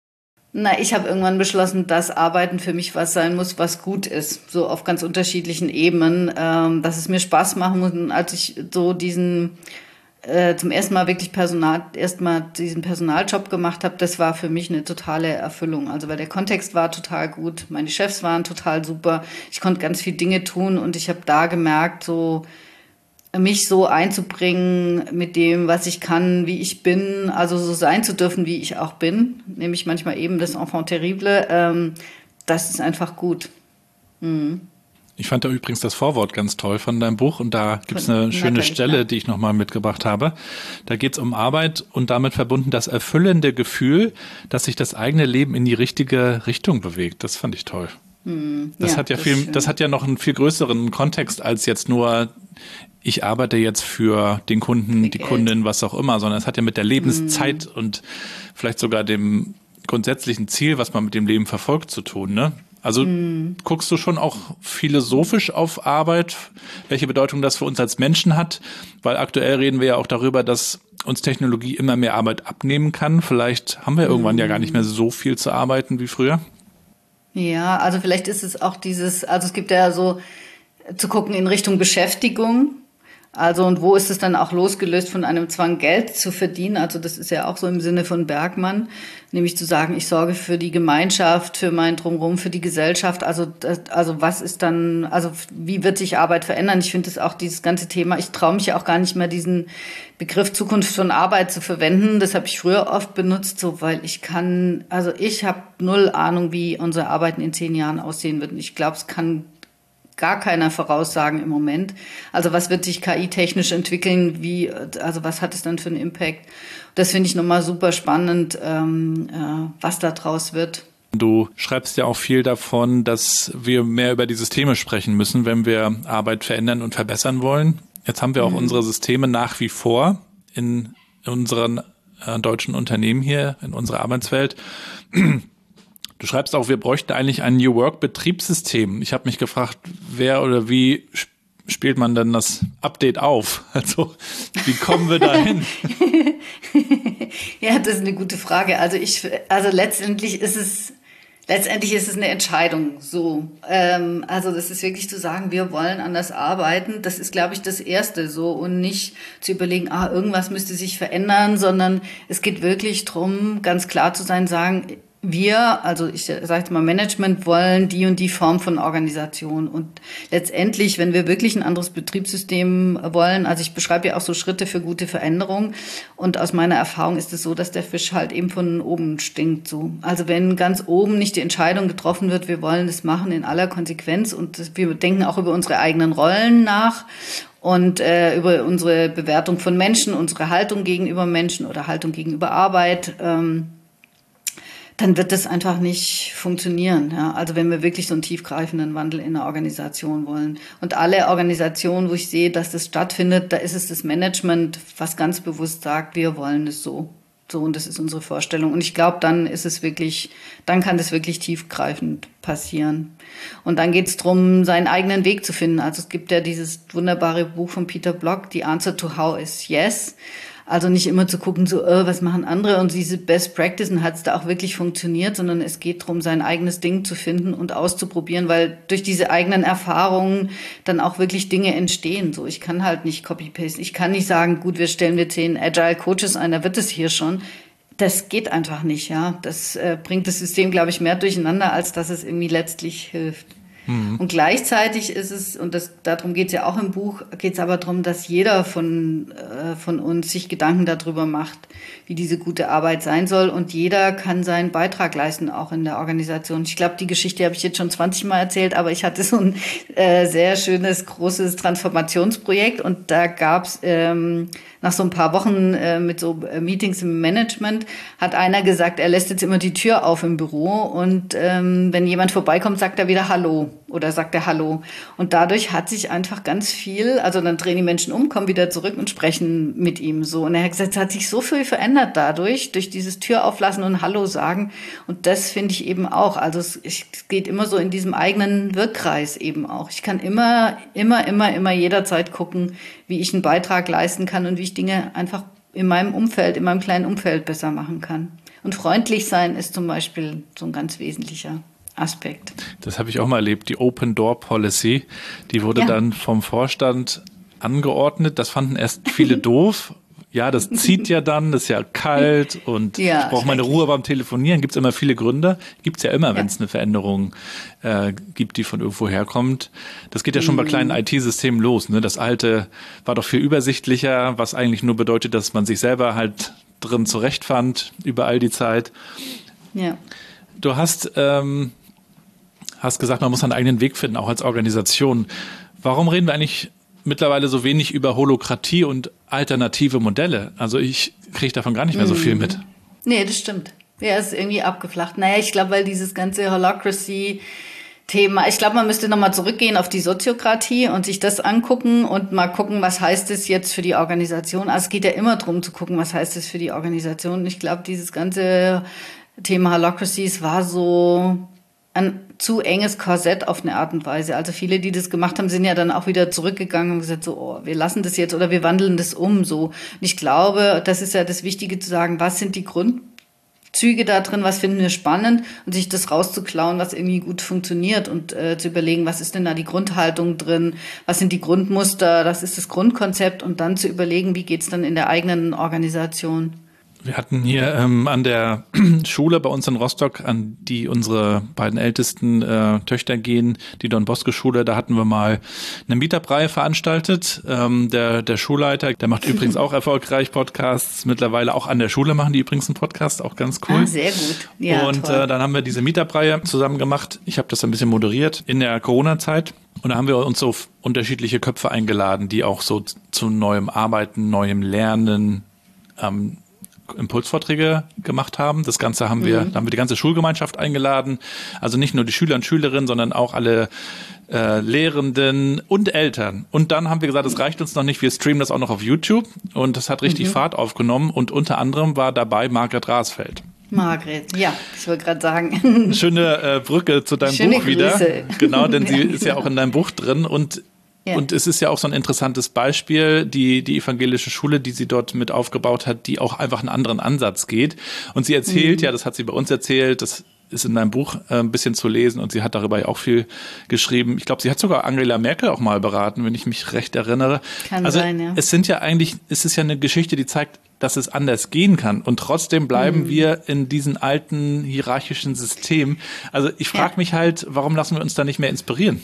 Na, ich habe irgendwann beschlossen, dass Arbeiten für mich was sein muss, was gut ist, so auf ganz unterschiedlichen Ebenen, ähm, dass es mir Spaß machen muss. Und als ich so diesen äh, zum ersten Mal wirklich Personal, erstmal diesen Personaljob gemacht habe, das war für mich eine totale Erfüllung. Also weil der Kontext war total gut, meine Chefs waren total super, ich konnte ganz viele Dinge tun und ich habe da gemerkt, so mich so einzubringen mit dem, was ich kann, wie ich bin, also so sein zu dürfen, wie ich auch bin, nämlich manchmal eben das Enfant terrible, ähm, das ist einfach gut. Mhm. Ich fand da übrigens das Vorwort ganz toll von deinem Buch und da gibt es eine schöne Stelle, die ich nochmal mitgebracht habe. Da geht es um Arbeit und damit verbunden das erfüllende Gefühl, dass sich das eigene Leben in die richtige Richtung bewegt. Das fand ich toll. Mhm. Das ja, hat ja das viel, das hat ja noch einen viel größeren Kontext als jetzt nur ich arbeite jetzt für den Kunden, die, die Kundin, was auch immer, sondern es hat ja mit der Lebenszeit mm. und vielleicht sogar dem grundsätzlichen Ziel, was man mit dem Leben verfolgt, zu tun, ne? Also mm. guckst du schon auch philosophisch auf Arbeit, welche Bedeutung das für uns als Menschen hat? Weil aktuell reden wir ja auch darüber, dass uns Technologie immer mehr Arbeit abnehmen kann. Vielleicht haben wir irgendwann mm. ja gar nicht mehr so viel zu arbeiten wie früher. Ja, also vielleicht ist es auch dieses, also es gibt ja so zu gucken in Richtung Beschäftigung. Also und wo ist es dann auch losgelöst von einem Zwang, Geld zu verdienen? Also das ist ja auch so im Sinne von Bergmann, nämlich zu sagen, ich sorge für die Gemeinschaft, für mein Drumherum, für die Gesellschaft. Also das, also was ist dann, also wie wird sich Arbeit verändern? Ich finde das auch dieses ganze Thema, ich traue mich ja auch gar nicht mehr diesen Begriff Zukunft von Arbeit zu verwenden. Das habe ich früher oft benutzt, so weil ich kann, also ich habe null Ahnung, wie unser Arbeiten in zehn Jahren aussehen wird. Und ich glaube, es kann gar keiner voraussagen im Moment. Also was wird sich K I-technisch entwickeln? Wie, also was hat es dann für einen Impact? Das finde ich nochmal super spannend, ähm, äh, was da draus wird. Du schreibst ja auch viel davon, dass wir mehr über die Systeme sprechen müssen, wenn wir Arbeit verändern und verbessern wollen. Jetzt haben wir auch mhm. unsere Systeme nach wie vor in unseren äh, deutschen Unternehmen hier, in unserer Arbeitswelt. Du schreibst auch, wir bräuchten eigentlich ein New Work-Betriebssystem. Ich habe mich gefragt, wer oder wie spielt man denn das Update auf? Also wie kommen wir dahin? Ja, das ist eine gute Frage. Also ich, also letztendlich ist es letztendlich ist es eine Entscheidung. So, ähm, also das ist wirklich zu sagen, wir wollen anders arbeiten. Das ist, glaube ich, das Erste so und nicht zu überlegen, ah, irgendwas müsste sich verändern, sondern es geht wirklich drum, ganz klar zu sein, sagen. Wir, also ich sage jetzt mal Management, wollen die und die Form von Organisation. Und letztendlich, wenn wir wirklich ein anderes Betriebssystem wollen, also ich beschreibe ja auch so Schritte für gute Veränderung. Und aus meiner Erfahrung ist es so, dass der Fisch halt eben von oben stinkt. So. Also wenn ganz oben nicht die Entscheidung getroffen wird, wir wollen das machen in aller Konsequenz und wir denken auch über unsere eigenen Rollen nach. Und äh, über unsere Bewertung von Menschen, unsere Haltung gegenüber Menschen oder Haltung gegenüber Arbeit, ähm, dann wird das einfach nicht funktionieren. Ja? Also wenn wir wirklich so einen tiefgreifenden Wandel in der Organisation wollen. Und alle Organisationen, wo ich sehe, dass das stattfindet, da ist es das Management, was ganz bewusst sagt, wir wollen es so. So, und das ist unsere Vorstellung. Und ich glaube, dann ist es wirklich, dann kann das wirklich tiefgreifend passieren. Und dann geht es darum, seinen eigenen Weg zu finden. Also es gibt ja dieses wunderbare Buch von Peter Block, The Answer to How is Yes. Also nicht immer zu gucken, so, äh, was machen andere und diese Best Practice, hat es da auch wirklich funktioniert, sondern es geht darum, sein eigenes Ding zu finden und auszuprobieren, weil durch diese eigenen Erfahrungen dann auch wirklich Dinge entstehen. So, ich kann halt nicht copy-paste. Ich kann nicht sagen, gut, wir stellen wir zehn Agile Coaches ein, da wird es hier schon. Das geht einfach nicht, ja. Das äh, bringt das System, glaube ich, mehr durcheinander, als dass es irgendwie letztlich hilft. Mhm. Und gleichzeitig ist es, und das, darum geht es ja auch im Buch, geht es aber darum, dass jeder von, äh, von uns sich Gedanken darüber macht, wie diese gute Arbeit sein soll. Und jeder kann seinen Beitrag leisten, auch in der Organisation. Ich glaube, die Geschichte habe ich jetzt schon zwanzig Mal erzählt, aber ich hatte so ein äh, sehr schönes, großes Transformationsprojekt. Und da gab es ähm, nach so ein paar Wochen äh, mit so äh, Meetings im Management, hat einer gesagt, er lässt jetzt immer die Tür auf im Büro. Und ähm, wenn jemand vorbeikommt, sagt er wieder Hallo. Oder sagt er Hallo. Und dadurch hat sich einfach ganz viel, also dann drehen die Menschen um, kommen wieder zurück und sprechen mit ihm so. Und er hat gesagt, es hat sich so viel verändert dadurch, durch dieses Tür auflassen und Hallo sagen. Und das finde ich eben auch. Also es, es geht immer so in diesem eigenen Wirkkreis eben auch. Ich kann immer, immer, immer, immer jederzeit gucken, wie ich einen Beitrag leisten kann und wie ich Dinge einfach in meinem Umfeld, in meinem kleinen Umfeld besser machen kann. Und freundlich sein ist zum Beispiel so ein ganz wesentlicher Aspekt. Das habe ich auch mal erlebt, die Open Door Policy, die wurde ja. dann vom Vorstand angeordnet. Das fanden erst viele doof. Ja, das zieht ja dann, das ist ja kalt und ja, ich brauche meine Ruhe beim Telefonieren. Gibt es immer viele Gründe. Gibt es ja immer, ja. wenn es eine Veränderung äh, gibt, die von irgendwo herkommt. Das geht ja schon bei kleinen I T-Systemen los. Ne? Das alte war doch viel übersichtlicher, was eigentlich nur bedeutet, dass man sich selber halt drin zurechtfand über all die Zeit. Ja. Du hast, ähm, hast gesagt, man muss einen eigenen Weg finden, auch als Organisation. Warum reden wir eigentlich mittlerweile so wenig über Holokratie und alternative Modelle? Also ich kriege davon gar nicht mehr so viel mit. Nee, das stimmt. Ja, ist irgendwie abgeflacht. Naja, ich glaube, weil dieses ganze Holacracy-Thema, ich glaube, man müsste nochmal zurückgehen auf die Soziokratie und sich das angucken und mal gucken, was heißt es jetzt für die Organisation. Also es geht ja immer darum zu gucken, was heißt es für die Organisation. Ich glaube, dieses ganze Thema Holacracies war so ein zu enges Korsett auf eine Art und Weise. Also viele, die das gemacht haben, sind ja dann auch wieder zurückgegangen und gesagt, so, oh, wir lassen das jetzt oder wir wandeln das um. So. Und ich glaube, das ist ja das Wichtige zu sagen, was sind die Grundzüge da drin, was finden wir spannend und sich das rauszuklauen, was irgendwie gut funktioniert und äh, zu überlegen, was ist denn da die Grundhaltung drin, was sind die Grundmuster, was ist das Grundkonzept und dann zu überlegen, wie geht's dann in der eigenen Organisation. Wir hatten hier ähm, an der Schule bei uns in Rostock, an die unsere beiden ältesten äh, Töchter gehen, die Don Bosco Schule, da hatten wir mal eine Meetup-Reihe veranstaltet. Ähm, der, der Schulleiter, der macht übrigens auch erfolgreich Podcasts. Mittlerweile auch an der Schule machen die übrigens einen Podcast, auch ganz cool. Ah, sehr gut. Ja, und äh, dann haben wir diese Meetup-Reihe zusammen gemacht. Ich habe das ein bisschen moderiert in der Corona-Zeit. Und da haben wir uns so unterschiedliche Köpfe eingeladen, die auch so zu neuem Arbeiten, neuem Lernen, ähm, Impulsvorträge gemacht haben. Das Ganze haben wir, mhm. da haben wir die ganze Schulgemeinschaft eingeladen. Also nicht nur die Schüler und Schülerinnen, sondern auch alle äh, Lehrenden und Eltern. Und dann haben wir gesagt, das reicht uns noch nicht, wir streamen das auch noch auf YouTube. Und das hat richtig mhm. Fahrt aufgenommen. Und unter anderem war dabei Margret Rasfeld. Margret, ja, ich wollte gerade sagen. Schöne äh, Brücke zu deinem Schöne Buch Grüße. Wieder. Genau, denn sie ist ja auch in deinem Buch drin. Und Ja. Und es ist ja auch so ein interessantes Beispiel, die, die evangelische Schule, die sie dort mit aufgebaut hat, die auch einfach einen anderen Ansatz geht. Und sie erzählt, mhm. ja, das hat sie bei uns erzählt, das ist in deinem Buch äh, ein bisschen zu lesen und sie hat darüber ja auch viel geschrieben. Ich glaube, sie hat sogar Angela Merkel auch mal beraten, wenn ich mich recht erinnere. Kann also sein, ja. Es sind ja eigentlich, es ist ja eine Geschichte, die zeigt, dass es anders gehen kann. Und trotzdem bleiben mhm. wir in diesen alten hierarchischen Systemen. Also ich frage ja. mich halt, warum lassen wir uns da nicht mehr inspirieren?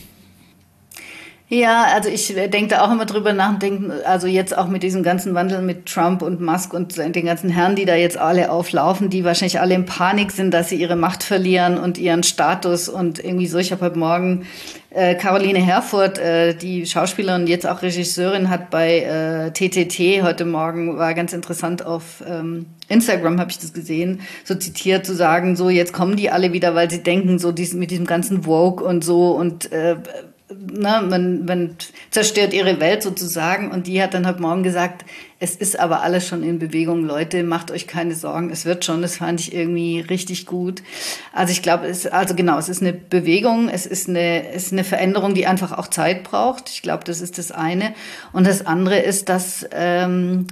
Ja, also ich denke da auch immer drüber nach und denke, also jetzt auch mit diesem ganzen Wandel mit Trump und Musk und den ganzen Herren, die da jetzt alle auflaufen, die wahrscheinlich alle in Panik sind, dass sie ihre Macht verlieren und ihren Status und irgendwie so. Ich habe heute Morgen äh, Caroline Herfurth, äh, die Schauspielerin, jetzt auch Regisseurin, hat bei äh, T T T heute Morgen, war ganz interessant auf ähm, Instagram, habe ich das gesehen, so zitiert zu sagen, so jetzt kommen die alle wieder, weil sie denken, so dies, mit diesem ganzen Woke und so und äh, Na, man, man zerstört ihre Welt sozusagen und die hat dann heute Morgen gesagt, es ist aber alles schon in Bewegung, Leute, macht euch keine Sorgen, es wird schon, das fand ich irgendwie richtig gut. Also ich glaube, es, also genau, es ist eine Bewegung, es ist eine, es ist eine Veränderung, die einfach auch Zeit braucht. Ich glaube, das ist das eine. Und das andere ist, dass ähm,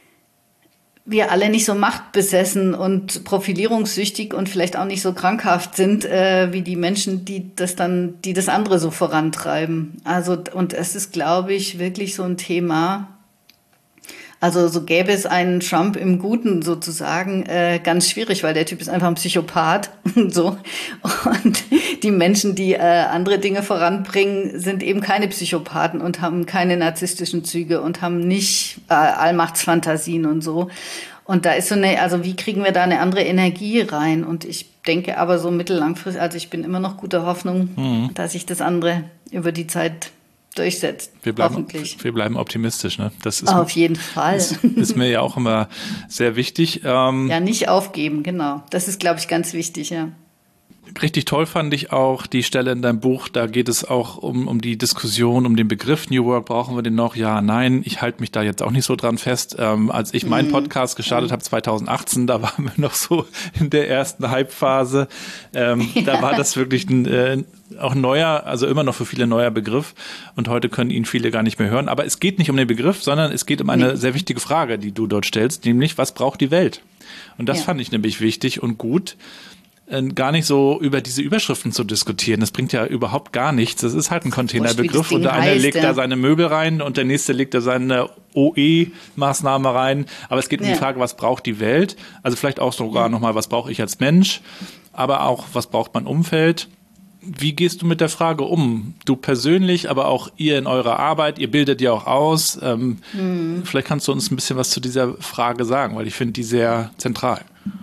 wir alle nicht so machtbesessen und profilierungssüchtig und vielleicht auch nicht so krankhaft sind äh, wie die Menschen, die das dann, die das andere so vorantreiben. Also und es ist, glaube ich, wirklich so ein Thema. Also so gäbe es einen Trump im Guten sozusagen, äh, ganz schwierig, weil der Typ ist einfach ein Psychopath und so. Und die Menschen, die äh, andere Dinge voranbringen, sind eben keine Psychopathen und haben keine narzisstischen Züge und haben nicht äh, Allmachtsfantasien und so. Und da ist so eine, also wie kriegen wir da eine andere Energie rein? Und ich denke aber so mittellangfristig, also ich bin immer noch guter Hoffnung, mhm. dass sich das andere über die Zeit durchsetzt. Wir bleiben, hoffentlich. Wir bleiben optimistisch, ne? Das ist auf jeden Fall. Ist, ist mir ja auch immer sehr wichtig. Ähm, ja, nicht aufgeben, genau. Das ist, glaube ich, ganz wichtig, ja. Richtig toll fand ich auch die Stelle in deinem Buch, da geht es auch um, um die Diskussion, um den Begriff New Work, brauchen wir den noch? Ja, nein, ich halte mich da jetzt auch nicht so dran fest. Ähm, als ich meinen Podcast gestartet habe, zwanzig achtzehn, da waren wir noch so in der ersten Hype-Phase. Ähm, ja. Da war das wirklich ein, äh, auch neuer, also immer noch für viele neuer Begriff und heute können ihn viele gar nicht mehr hören. Aber es geht nicht um den Begriff, sondern es geht um eine nee. sehr wichtige Frage, die du dort stellst, nämlich, was braucht die Welt? Und das ja. fand ich nämlich wichtig und gut, gar nicht so über diese Überschriften zu diskutieren. Das bringt ja überhaupt gar nichts. Das ist halt ein Containerbegriff und der eine heißt, legt ja. da seine Möbel rein und der nächste legt da seine O E-Maßnahme rein. Aber es geht um ja. die Frage, was braucht die Welt? Also vielleicht auch sogar ja. nochmal, was brauche ich als Mensch? Aber auch, was braucht mein Umfeld? Wie gehst du mit der Frage um? Du persönlich, aber auch ihr in eurer Arbeit. Ihr bildet ja auch aus. Ähm, hm. Vielleicht kannst du uns ein bisschen was zu dieser Frage sagen, weil ich finde die sehr zentral.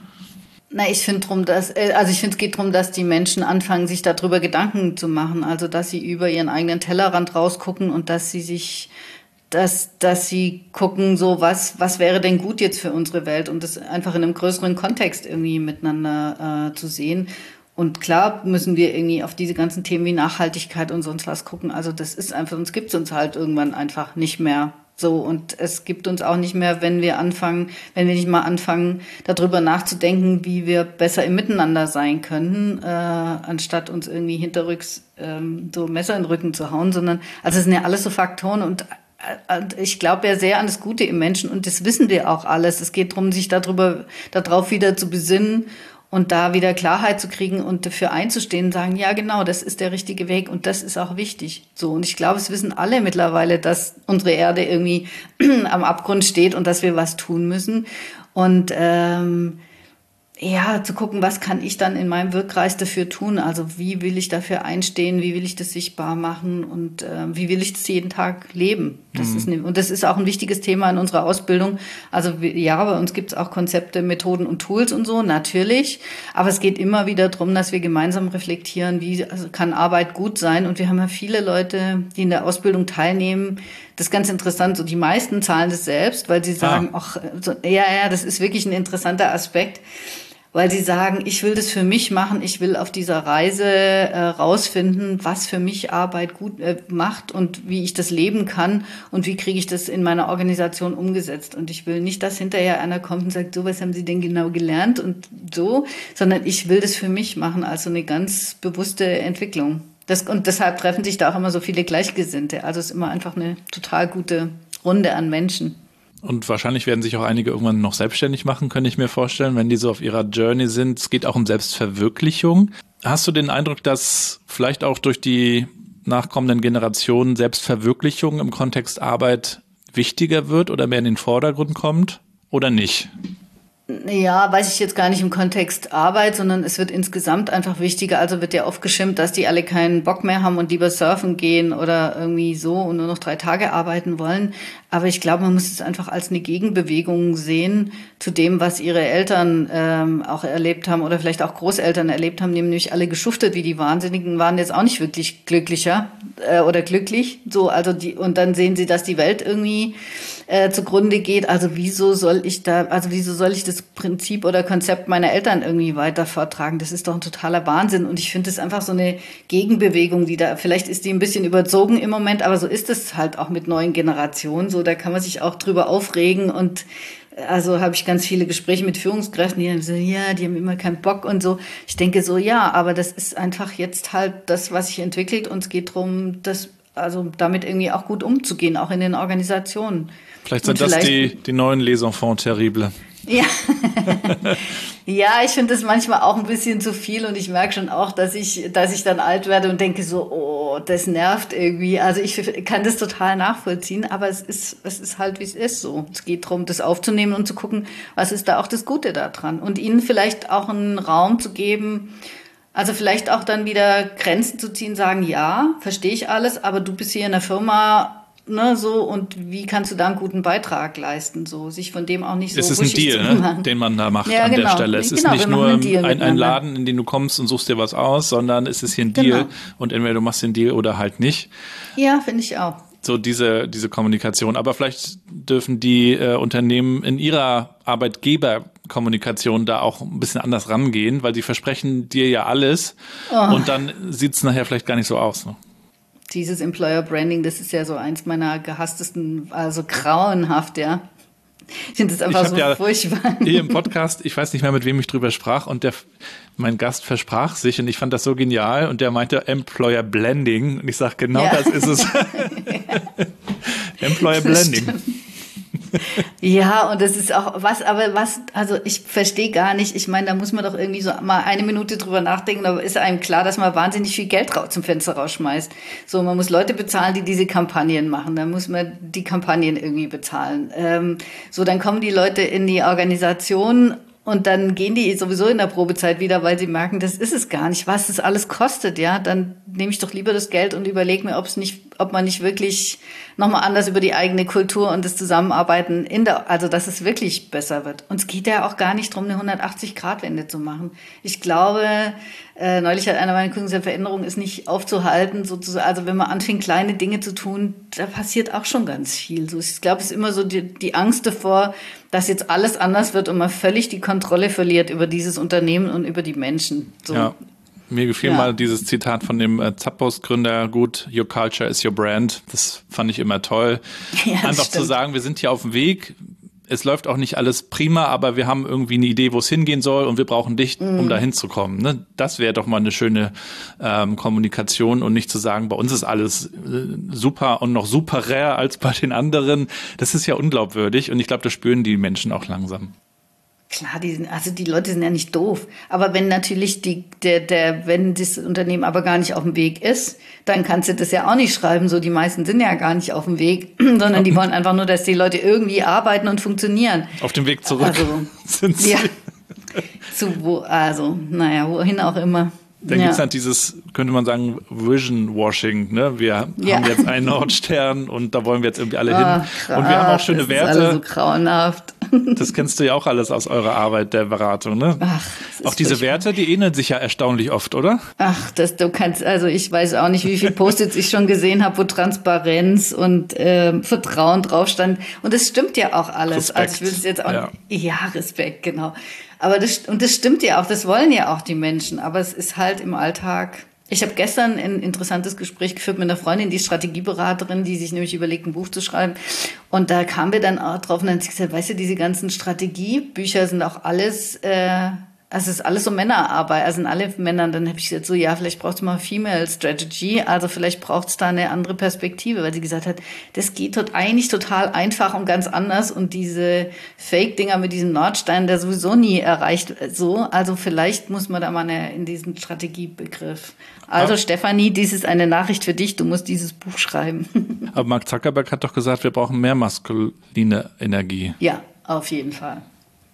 Na, ich finde drum, dass, also ich finde, es geht darum, dass die Menschen anfangen, sich darüber Gedanken zu machen. Also, dass sie über ihren eigenen Tellerrand rausgucken und dass sie sich, dass, dass sie gucken, so was, was wäre denn gut jetzt für unsere Welt und das einfach in einem größeren Kontext irgendwie miteinander äh, zu sehen. Und klar müssen wir irgendwie auf diese ganzen Themen wie Nachhaltigkeit und sonst was gucken. Also, das ist einfach, sonst gibt es uns halt irgendwann einfach nicht mehr. So, und es gibt uns auch nicht mehr, wenn wir anfangen, wenn wir nicht mal anfangen, darüber nachzudenken, wie wir besser im Miteinander sein können, äh, anstatt uns irgendwie hinterrücks ähm, so Messer in den Rücken zu hauen, sondern, also es sind ja alles so Faktoren und äh, ich glaube ja sehr an das Gute im Menschen und das wissen wir auch alles. Es geht darum, sich darüber, darauf wieder zu besinnen und da wieder Klarheit zu kriegen und dafür einzustehen und sagen, ja genau, das ist der richtige Weg und das ist auch wichtig. So, und ich glaube, es wissen alle mittlerweile, dass unsere Erde irgendwie am Abgrund steht und dass wir was tun müssen. Und ähm, ja, zu gucken, was kann ich dann in meinem Wirkkreis dafür tun? Also wie will ich dafür einstehen? Wie will ich das sichtbar machen? Und äh, wie will ich das jeden Tag leben? Das mhm. ist ne, und das ist auch ein wichtiges Thema in unserer Ausbildung. Also ja, bei uns gibt es auch Konzepte, Methoden und Tools und so, natürlich. Aber es geht immer wieder darum, dass wir gemeinsam reflektieren, wie also kann Arbeit gut sein. Und wir haben ja viele Leute, die in der Ausbildung teilnehmen. Das ist ganz interessant. So die meisten zahlen das selbst, weil sie sagen, ach, so, ja, ja, das ist wirklich ein interessanter Aspekt. Weil sie sagen, ich will das für mich machen, ich will auf dieser Reise äh, rausfinden, was für mich Arbeit gut äh, macht und wie ich das leben kann und wie kriege ich das in meiner Organisation umgesetzt. Und ich will nicht, dass hinterher einer kommt und sagt, so, was haben Sie denn genau gelernt und so, sondern ich will das für mich machen, also eine ganz bewusste Entwicklung. Das, und deshalb treffen sich da auch immer so viele Gleichgesinnte. Also es ist immer einfach eine total gute Runde an Menschen. Und wahrscheinlich werden sich auch einige irgendwann noch selbstständig machen, könnte ich mir vorstellen, wenn die so auf ihrer Journey sind. Es geht auch um Selbstverwirklichung. Hast du den Eindruck, dass vielleicht auch durch die nachkommenden Generationen Selbstverwirklichung im Kontext Arbeit wichtiger wird oder mehr in den Vordergrund kommt oder nicht? Ja, weiß ich jetzt gar nicht im Kontext Arbeit, sondern es wird insgesamt einfach wichtiger. Also wird ja oft geschimpft, dass die alle keinen Bock mehr haben und lieber surfen gehen oder irgendwie so und nur noch drei Tage arbeiten wollen. Aber ich glaube, man muss es einfach als eine Gegenbewegung sehen zu dem, was ihre Eltern ähm, auch erlebt haben oder vielleicht auch Großeltern erlebt haben, die haben nämlich alle geschuftet wie die Wahnsinnigen, waren jetzt auch nicht wirklich glücklicher äh, oder glücklich. So, also die, und dann sehen sie, dass die Welt irgendwie äh, zugrunde geht. Also wieso soll ich da, also wieso soll ich das Prinzip oder Konzept meiner Eltern irgendwie weiter vortragen? Das ist doch ein totaler Wahnsinn. Und ich finde es einfach so eine Gegenbewegung, die da, vielleicht ist die ein bisschen überzogen im Moment, aber so ist es halt auch mit neuen Generationen. So, da kann man sich auch drüber aufregen und also habe ich ganz viele Gespräche mit Führungskräften, die dann so, ja, die haben immer keinen Bock und so. Ich denke so, ja, aber das ist einfach jetzt halt das, was sich entwickelt und es geht darum, das, also damit irgendwie auch gut umzugehen, auch in den Organisationen. Vielleicht sind das die, die neuen Les Enfants terribles. Ja, ja, ich finde das manchmal auch ein bisschen zu viel und ich merke schon auch, dass ich, dass ich dann alt werde und denke so, oh, das nervt irgendwie. Also ich kann das total nachvollziehen, aber es ist, es ist halt, wie es ist so. Es geht darum, das aufzunehmen und zu gucken, was ist da auch das Gute daran und ihnen vielleicht auch einen Raum zu geben, also vielleicht auch dann wieder Grenzen zu ziehen, sagen, ja, verstehe ich alles, aber du bist hier in der Firma, ne, so, und wie kannst du da einen guten Beitrag leisten, so, sich von dem auch nicht so es ist ein Deal, ne, den man da macht ja, an genau. der Stelle. Es genau, ist nicht nur ein, ein Laden, in den du kommst und suchst dir was aus, sondern es ist hier ein Deal genau. Und entweder du machst den Deal oder halt nicht. Ja, finde ich auch. so diese, diese Kommunikation. Aber vielleicht dürfen die äh, Unternehmen in ihrer Arbeitgeberkommunikation da auch ein bisschen anders rangehen, weil sie versprechen dir ja alles oh. und dann sieht es nachher vielleicht gar nicht so aus. Ne? Dieses Employer Branding, das ist ja so eins meiner gehasstesten, also grauenhaft, ja. Ich finde das einfach ich so ja furchtbar. Hier im Podcast, ich weiß nicht mehr, mit wem ich drüber sprach und der, mein Gast versprach sich und ich fand das so genial und der meinte Employer Blending und ich sage, genau ja. das ist es. Employer Blending. Ja, und das ist auch was, aber was, also ich verstehe gar nicht, ich meine, da muss man doch irgendwie so mal eine Minute drüber nachdenken, aber ist einem klar, dass man wahnsinnig viel Geld zum Fenster rausschmeißt. So, man muss Leute bezahlen, die diese Kampagnen machen, dann muss man die Kampagnen irgendwie bezahlen. Ähm, so, dann kommen die Leute in die Organisation und dann gehen die sowieso in der Probezeit wieder, weil sie merken, das ist es gar nicht, was das alles kostet, ja, dann nehme ich doch lieber das Geld und überlege mir, ob es nicht, ob man nicht wirklich nochmal anders über die eigene Kultur und das Zusammenarbeiten in der, also dass es wirklich besser wird. Und es geht ja auch gar nicht darum, eine hundertachtzig-Grad-Wende zu machen. Ich glaube, äh, neulich hat einer meiner Kunden gesagt, Veränderung ist nicht aufzuhalten, sozusagen, also wenn man anfängt, kleine Dinge zu tun, da passiert auch schon ganz viel. So, ich glaube, es ist immer so die, die Angst davor, dass jetzt alles anders wird und man völlig die Kontrolle verliert über dieses Unternehmen und über die Menschen. So. Ja. Mir gefiel ja. mal dieses Zitat von dem äh, Zappos-Gründer gut, your culture is your brand. Das fand ich immer toll. Ja, einfach stimmt. Zu sagen, wir sind hier auf dem Weg. Es läuft auch nicht alles prima, aber wir haben irgendwie eine Idee, wo es hingehen soll und wir brauchen dich, mm. um da hinzukommen. Ne? Das wäre doch mal eine schöne ähm, Kommunikation und nicht zu sagen, bei uns ist alles äh, super und noch superer als bei den anderen. Das ist ja unglaubwürdig und ich glaube, das spüren die Menschen auch langsam. Klar, die sind, also die Leute sind ja nicht doof. Aber wenn natürlich die, der, der, wenn das Unternehmen aber gar nicht auf dem Weg ist, dann kannst du das ja auch nicht schreiben. So, die meisten sind ja gar nicht auf dem Weg, sondern die wollen einfach nur, dass die Leute irgendwie arbeiten und funktionieren. Auf dem Weg zurück also, sind sie. Ja. Zu wo, also, naja, wohin auch immer. Dann ja. gibt es halt dieses, könnte man sagen, Vision Washing. Ne? Wir ja. haben jetzt einen Nordstern und da wollen wir jetzt irgendwie alle oh, hin. Krass, und wir haben auch schöne das Werte. Ist alles so grauenhaft. Das kennst du ja auch alles aus eurer Arbeit der Beratung, ne? Ach, auch diese furchtbar. Werte, die ähneln sich ja erstaunlich oft, oder? Ach, das du kannst, also ich weiß auch nicht, wie viele Post-its ich schon gesehen habe, wo Transparenz und äh, Vertrauen drauf stand. Und das stimmt ja auch alles. Respekt. Also ich will es jetzt auch ja. nicht. Ja, Respekt, genau. Aber das, und das stimmt ja auch, das wollen ja auch die Menschen. Aber es ist halt im Alltag. Ich habe gestern ein interessantes Gespräch geführt mit einer Freundin, die ist Strategieberaterin, die sich nämlich überlegt, ein Buch zu schreiben. Und da kamen wir dann auch drauf und dann hat sie gesagt, weißt du, diese ganzen Strategiebücher sind auch alles, äh, also es ist alles so Männerarbeit, also sind alle Männer. Und dann habe ich gesagt, so ja, vielleicht braucht es mal Female Strategy, also vielleicht braucht es da eine andere Perspektive, weil sie gesagt hat, das geht dort eigentlich total einfach und ganz anders und diese Fake-Dinger mit diesem Nordstein, der sowieso nie erreicht so, also vielleicht muss man da mal eine, in diesen Strategiebegriff. Also ja. Stefanie, dies ist eine Nachricht für dich, du musst dieses Buch schreiben. Aber Mark Zuckerberg hat doch gesagt, wir brauchen mehr maskuline Energie. Ja, auf jeden Fall.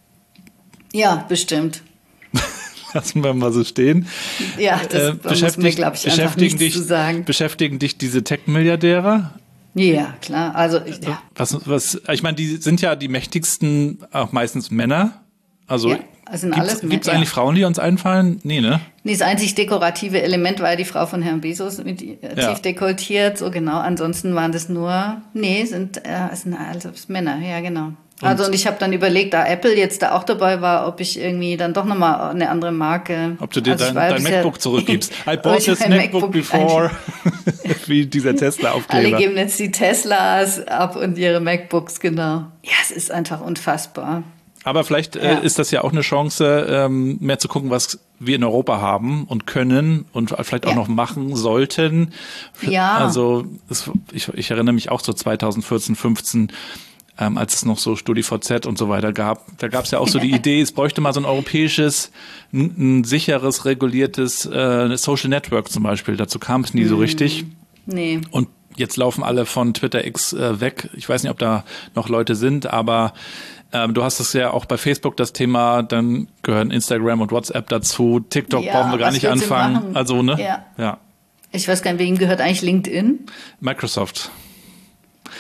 Ja, bestimmt. Lassen wir mal so stehen. Ja, das äh, muss mir, glaube ich, einfach nichts dich, zu sagen. Beschäftigen dich diese Tech-Milliardäre? Ja, klar. Also, ja. Was, was, ich meine, die sind ja die mächtigsten, auch meistens Männer. Also, ja, also gibt es eigentlich ja. Frauen, die uns einfallen? Nee, ne? Nee, das einzig dekorative Element war ja die Frau von Herrn Bezos mit äh, ja. tief dekoltiert, so genau. Ansonsten waren das nur, nee, sind, äh, sind also Männer, ja, genau. Und also und ich habe dann überlegt, da Apple jetzt da auch dabei war, ob ich irgendwie dann doch nochmal eine andere Marke... Ob du dir also dein, dein MacBook ja, zurückgibst. I bought this MacBook, MacBook before. Wie dieser Tesla-Aufkleber. Alle geben jetzt die Teslas ab und ihre MacBooks, genau. Ja, es ist einfach unfassbar. Aber vielleicht ja. äh, ist das ja auch eine Chance, ähm, mehr zu gucken, was wir in Europa haben und können und vielleicht auch ja. noch machen sollten. Ja. Also es, ich, ich erinnere mich auch so zweitausendvierzehn, fünfzehn, Ähm, als es noch so StudiVZ und so weiter gab. Da gab es ja auch so die Idee, es bräuchte mal so ein europäisches, ein, ein sicheres, reguliertes äh, Social Network zum Beispiel. Dazu kam es nie so richtig. Nee. Und jetzt laufen alle von Twitter X äh, weg. Ich weiß nicht, ob da noch Leute sind, aber ähm, du hast es ja auch bei Facebook, das Thema, dann gehören Instagram und WhatsApp dazu. TikTok ja, brauchen wir gar nicht anfangen. Also, ne? Ja. ja. Ich weiß gar nicht, wem gehört eigentlich LinkedIn? Microsoft.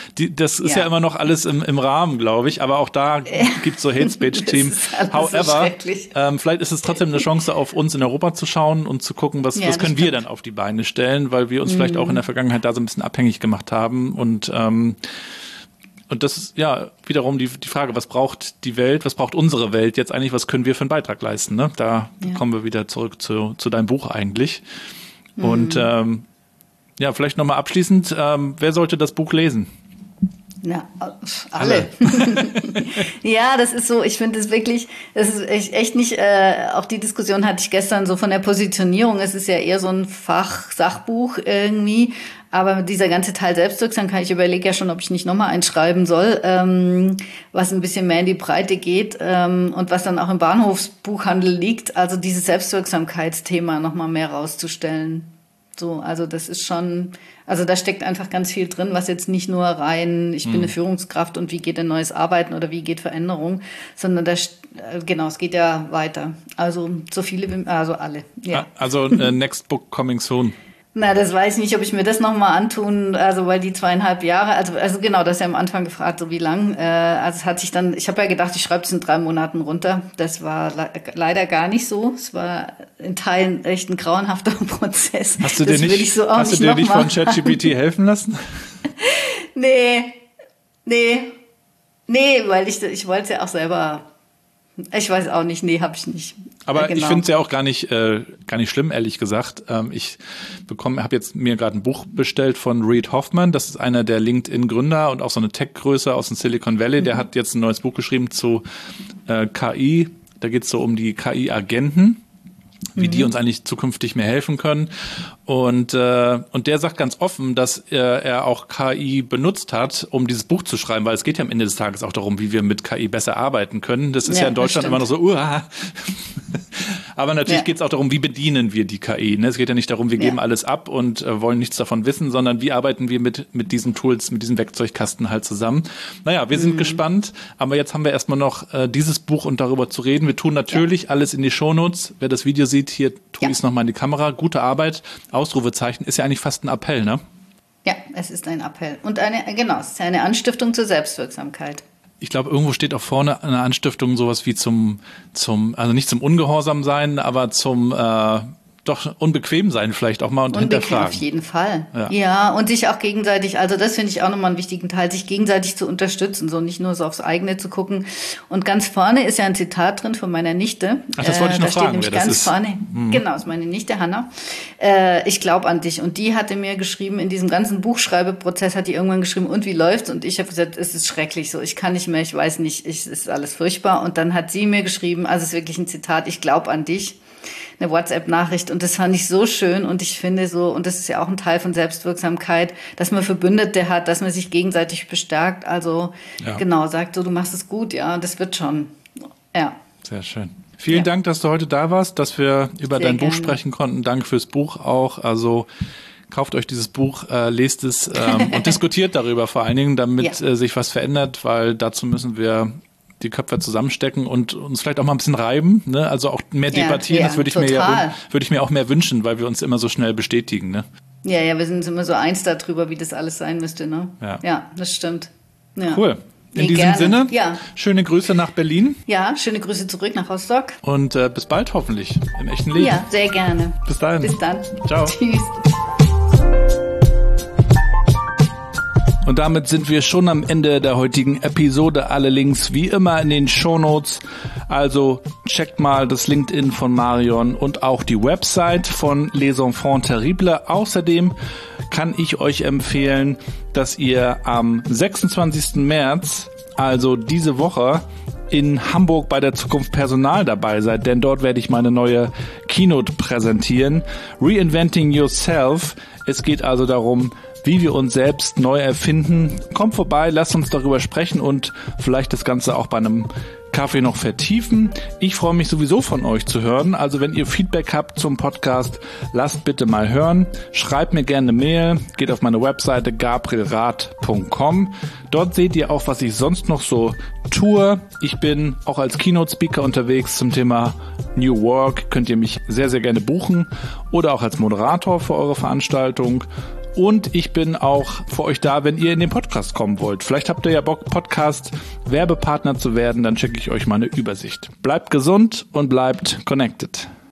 die, das ist ja. ja immer noch alles im, im Rahmen, glaube ich, aber auch da gibt's so Hate-Speech-Team. However, so ähm, vielleicht ist es trotzdem eine Chance, auf uns in Europa zu schauen und zu gucken, was, ja, was können wir dann auf die Beine stellen, weil wir uns mhm. vielleicht auch in der Vergangenheit da so ein bisschen abhängig gemacht haben und ähm, Und das ist ja wiederum die, die Frage, was braucht die Welt, was braucht unsere Welt jetzt eigentlich, was können wir für einen Beitrag leisten? Ne? Da ja. kommen wir wieder zurück zu, zu deinem Buch eigentlich. Mhm. Und ähm, ja, vielleicht nochmal abschließend, ähm, wer sollte das Buch lesen? Na, alle. alle. Ja, das ist so, ich finde es wirklich, das ist echt, echt nicht, äh, auch die Diskussion hatte ich gestern so von der Positionierung, es ist ja eher so ein Fach-Sachbuch irgendwie, aber dieser ganze Teil Selbstwirksamkeit, ich überlege ja schon, ob ich nicht nochmal einschreiben soll, ähm, was ein bisschen mehr in die Breite geht ähm, und was dann auch im Bahnhofsbuchhandel liegt, also dieses Selbstwirksamkeitsthema nochmal mehr rauszustellen. So, also das ist schon, also da steckt einfach ganz viel drin, was jetzt nicht nur rein, ich bin hm. eine Führungskraft und wie geht ein neues Arbeiten oder wie geht Veränderung, sondern da, genau, es geht ja weiter. Also so viele, also alle. Ja. Also uh, next book coming soon. Na, das weiß ich nicht, ob ich mir das nochmal antun, also weil die zweieinhalb Jahre, also also genau, das ist ja am Anfang gefragt, so wie lang, äh, also es hat sich dann, ich habe ja gedacht, ich schreibe es in drei Monaten runter, das war le- leider gar nicht so, es war in Teilen echt ein grauenhafter Prozess. Hast du dir nicht, so hast nicht, du dir nicht von ChatGPT helfen lassen? nee, nee, nee, weil ich, ich wollte es ja auch selber, ich weiß auch nicht, nee, habe ich nicht. Aber ja, genau. ich finde es ja auch gar nicht äh, gar nicht schlimm, ehrlich gesagt. Ähm, ich bekomme, habe jetzt mir gerade ein Buch bestellt von Reid Hoffman. Das ist einer der LinkedIn-Gründer und auch so eine Tech-Größe aus dem Silicon Valley. Mhm. Der hat jetzt ein neues Buch geschrieben zu äh, K I. Da geht es so um die K I-Agenten, wie mhm. die uns eigentlich zukünftig mehr helfen können. Und äh, und der sagt ganz offen, dass er, er auch K I benutzt hat, um dieses Buch zu schreiben, weil es geht ja am Ende des Tages auch darum, wie wir mit K I besser arbeiten können. Das ist ja, ja in Deutschland immer noch so, uah. Aber natürlich ja. geht es auch darum, wie bedienen wir die K I. Ne? Es geht ja nicht darum, wir geben ja. alles ab und äh, wollen nichts davon wissen, sondern wie arbeiten wir mit mit diesen Tools, mit diesem Werkzeugkasten halt zusammen. Naja, wir sind mhm. gespannt, aber jetzt haben wir erstmal noch äh, dieses Buch und darüber zu reden. Wir tun natürlich ja. alles in die Shownotes. Wer das Video sieht, hier tue ja. ich es nochmal in die Kamera. Gute Arbeit, Ausrufezeichen, ist ja eigentlich fast ein Appell, ne? Ja, es ist ein Appell. Und eine, genau, es ist eine Anstiftung zur Selbstwirksamkeit. Ich glaube, irgendwo steht auch vorne eine Anstiftung, sowas wie zum, zum, also nicht zum Ungehorsam sein, aber zum äh, doch unbequem sein vielleicht auch mal und Unbequem hinterfragen. Auf jeden Fall. Ja. ja, und sich auch gegenseitig, also das finde ich auch nochmal einen wichtigen Teil, sich gegenseitig zu unterstützen, so nicht nur so aufs eigene zu gucken. Und ganz vorne ist ja ein Zitat drin von meiner Nichte. Ach, das wollte ich noch äh, da fragen, steht wer ganz das ist. Vorne, hm. Genau, ist meine Nichte Hanna. Äh, ich glaube an dich. Und die hatte mir geschrieben, in diesem ganzen Buchschreibeprozess hat die irgendwann geschrieben, und wie läuft's? Und ich habe gesagt, es ist schrecklich so, ich kann nicht mehr, ich weiß nicht, ich, es ist alles furchtbar. Und dann hat sie mir geschrieben, also es ist wirklich ein Zitat, ich glaube an dich. Eine WhatsApp-Nachricht, und das fand ich so schön, und ich finde so, und das ist ja auch ein Teil von Selbstwirksamkeit, dass man Verbündete hat, dass man sich gegenseitig bestärkt, also ja. genau, sagt so, du machst es gut, ja, das wird schon, ja. Sehr schön. Vielen ja. Dank, dass du heute da warst, dass wir über Sehr dein gerne. Buch sprechen konnten. Danke fürs Buch auch, also kauft euch dieses Buch, äh, lest es ähm, und diskutiert darüber vor allen Dingen, damit ja. äh, sich was verändert, weil dazu müssen wir die Köpfe zusammenstecken und uns vielleicht auch mal ein bisschen reiben, ne? Also auch mehr debattieren, ja, ja, das würde ich mir ja, würde ich mir auch mehr wünschen, weil wir uns immer so schnell bestätigen, ne? Ja, ja, wir sind immer so eins darüber, wie das alles sein müsste, ne? Ja, ja, das stimmt. Ja. Cool. In nee, diesem gerne. Sinne, ja. schöne Grüße nach Berlin. Ja, schöne Grüße zurück nach Rostock. Und äh, bis bald hoffentlich im echten Leben. Ja, sehr gerne. Bis dahin. Bis dann. Ciao. Tschüss. Und damit sind wir schon am Ende der heutigen Episode. Alle Links wie immer in den Shownotes. Also checkt mal das LinkedIn von Marion und auch die Website von Les Enfants Terribles. Außerdem kann ich euch empfehlen, dass ihr am sechsundzwanzigsten März, also diese Woche, in Hamburg bei der Zukunft Personal dabei seid, denn dort werde ich meine neue Keynote präsentieren. Reinventing Yourself. Es geht also darum, wie wir uns selbst neu erfinden. Kommt vorbei, lasst uns darüber sprechen und vielleicht das Ganze auch bei einem Kaffee noch vertiefen. Ich freue mich sowieso von euch zu hören. Also wenn ihr Feedback habt zum Podcast, lasst bitte mal hören. Schreibt mir gerne eine Mail. Geht auf meine Webseite gabriel rath punkt com. Dort seht ihr auch, was ich sonst noch so tue. Ich bin auch als Keynote-Speaker unterwegs zum Thema New Work. Könnt ihr mich sehr, sehr gerne buchen oder auch als Moderator für eure Veranstaltung. Und ich bin auch für euch da, wenn ihr in den Podcast kommen wollt. Vielleicht habt ihr ja Bock, Podcast-Werbepartner zu werden, dann schicke ich euch mal eine Übersicht. Bleibt gesund und bleibt connected.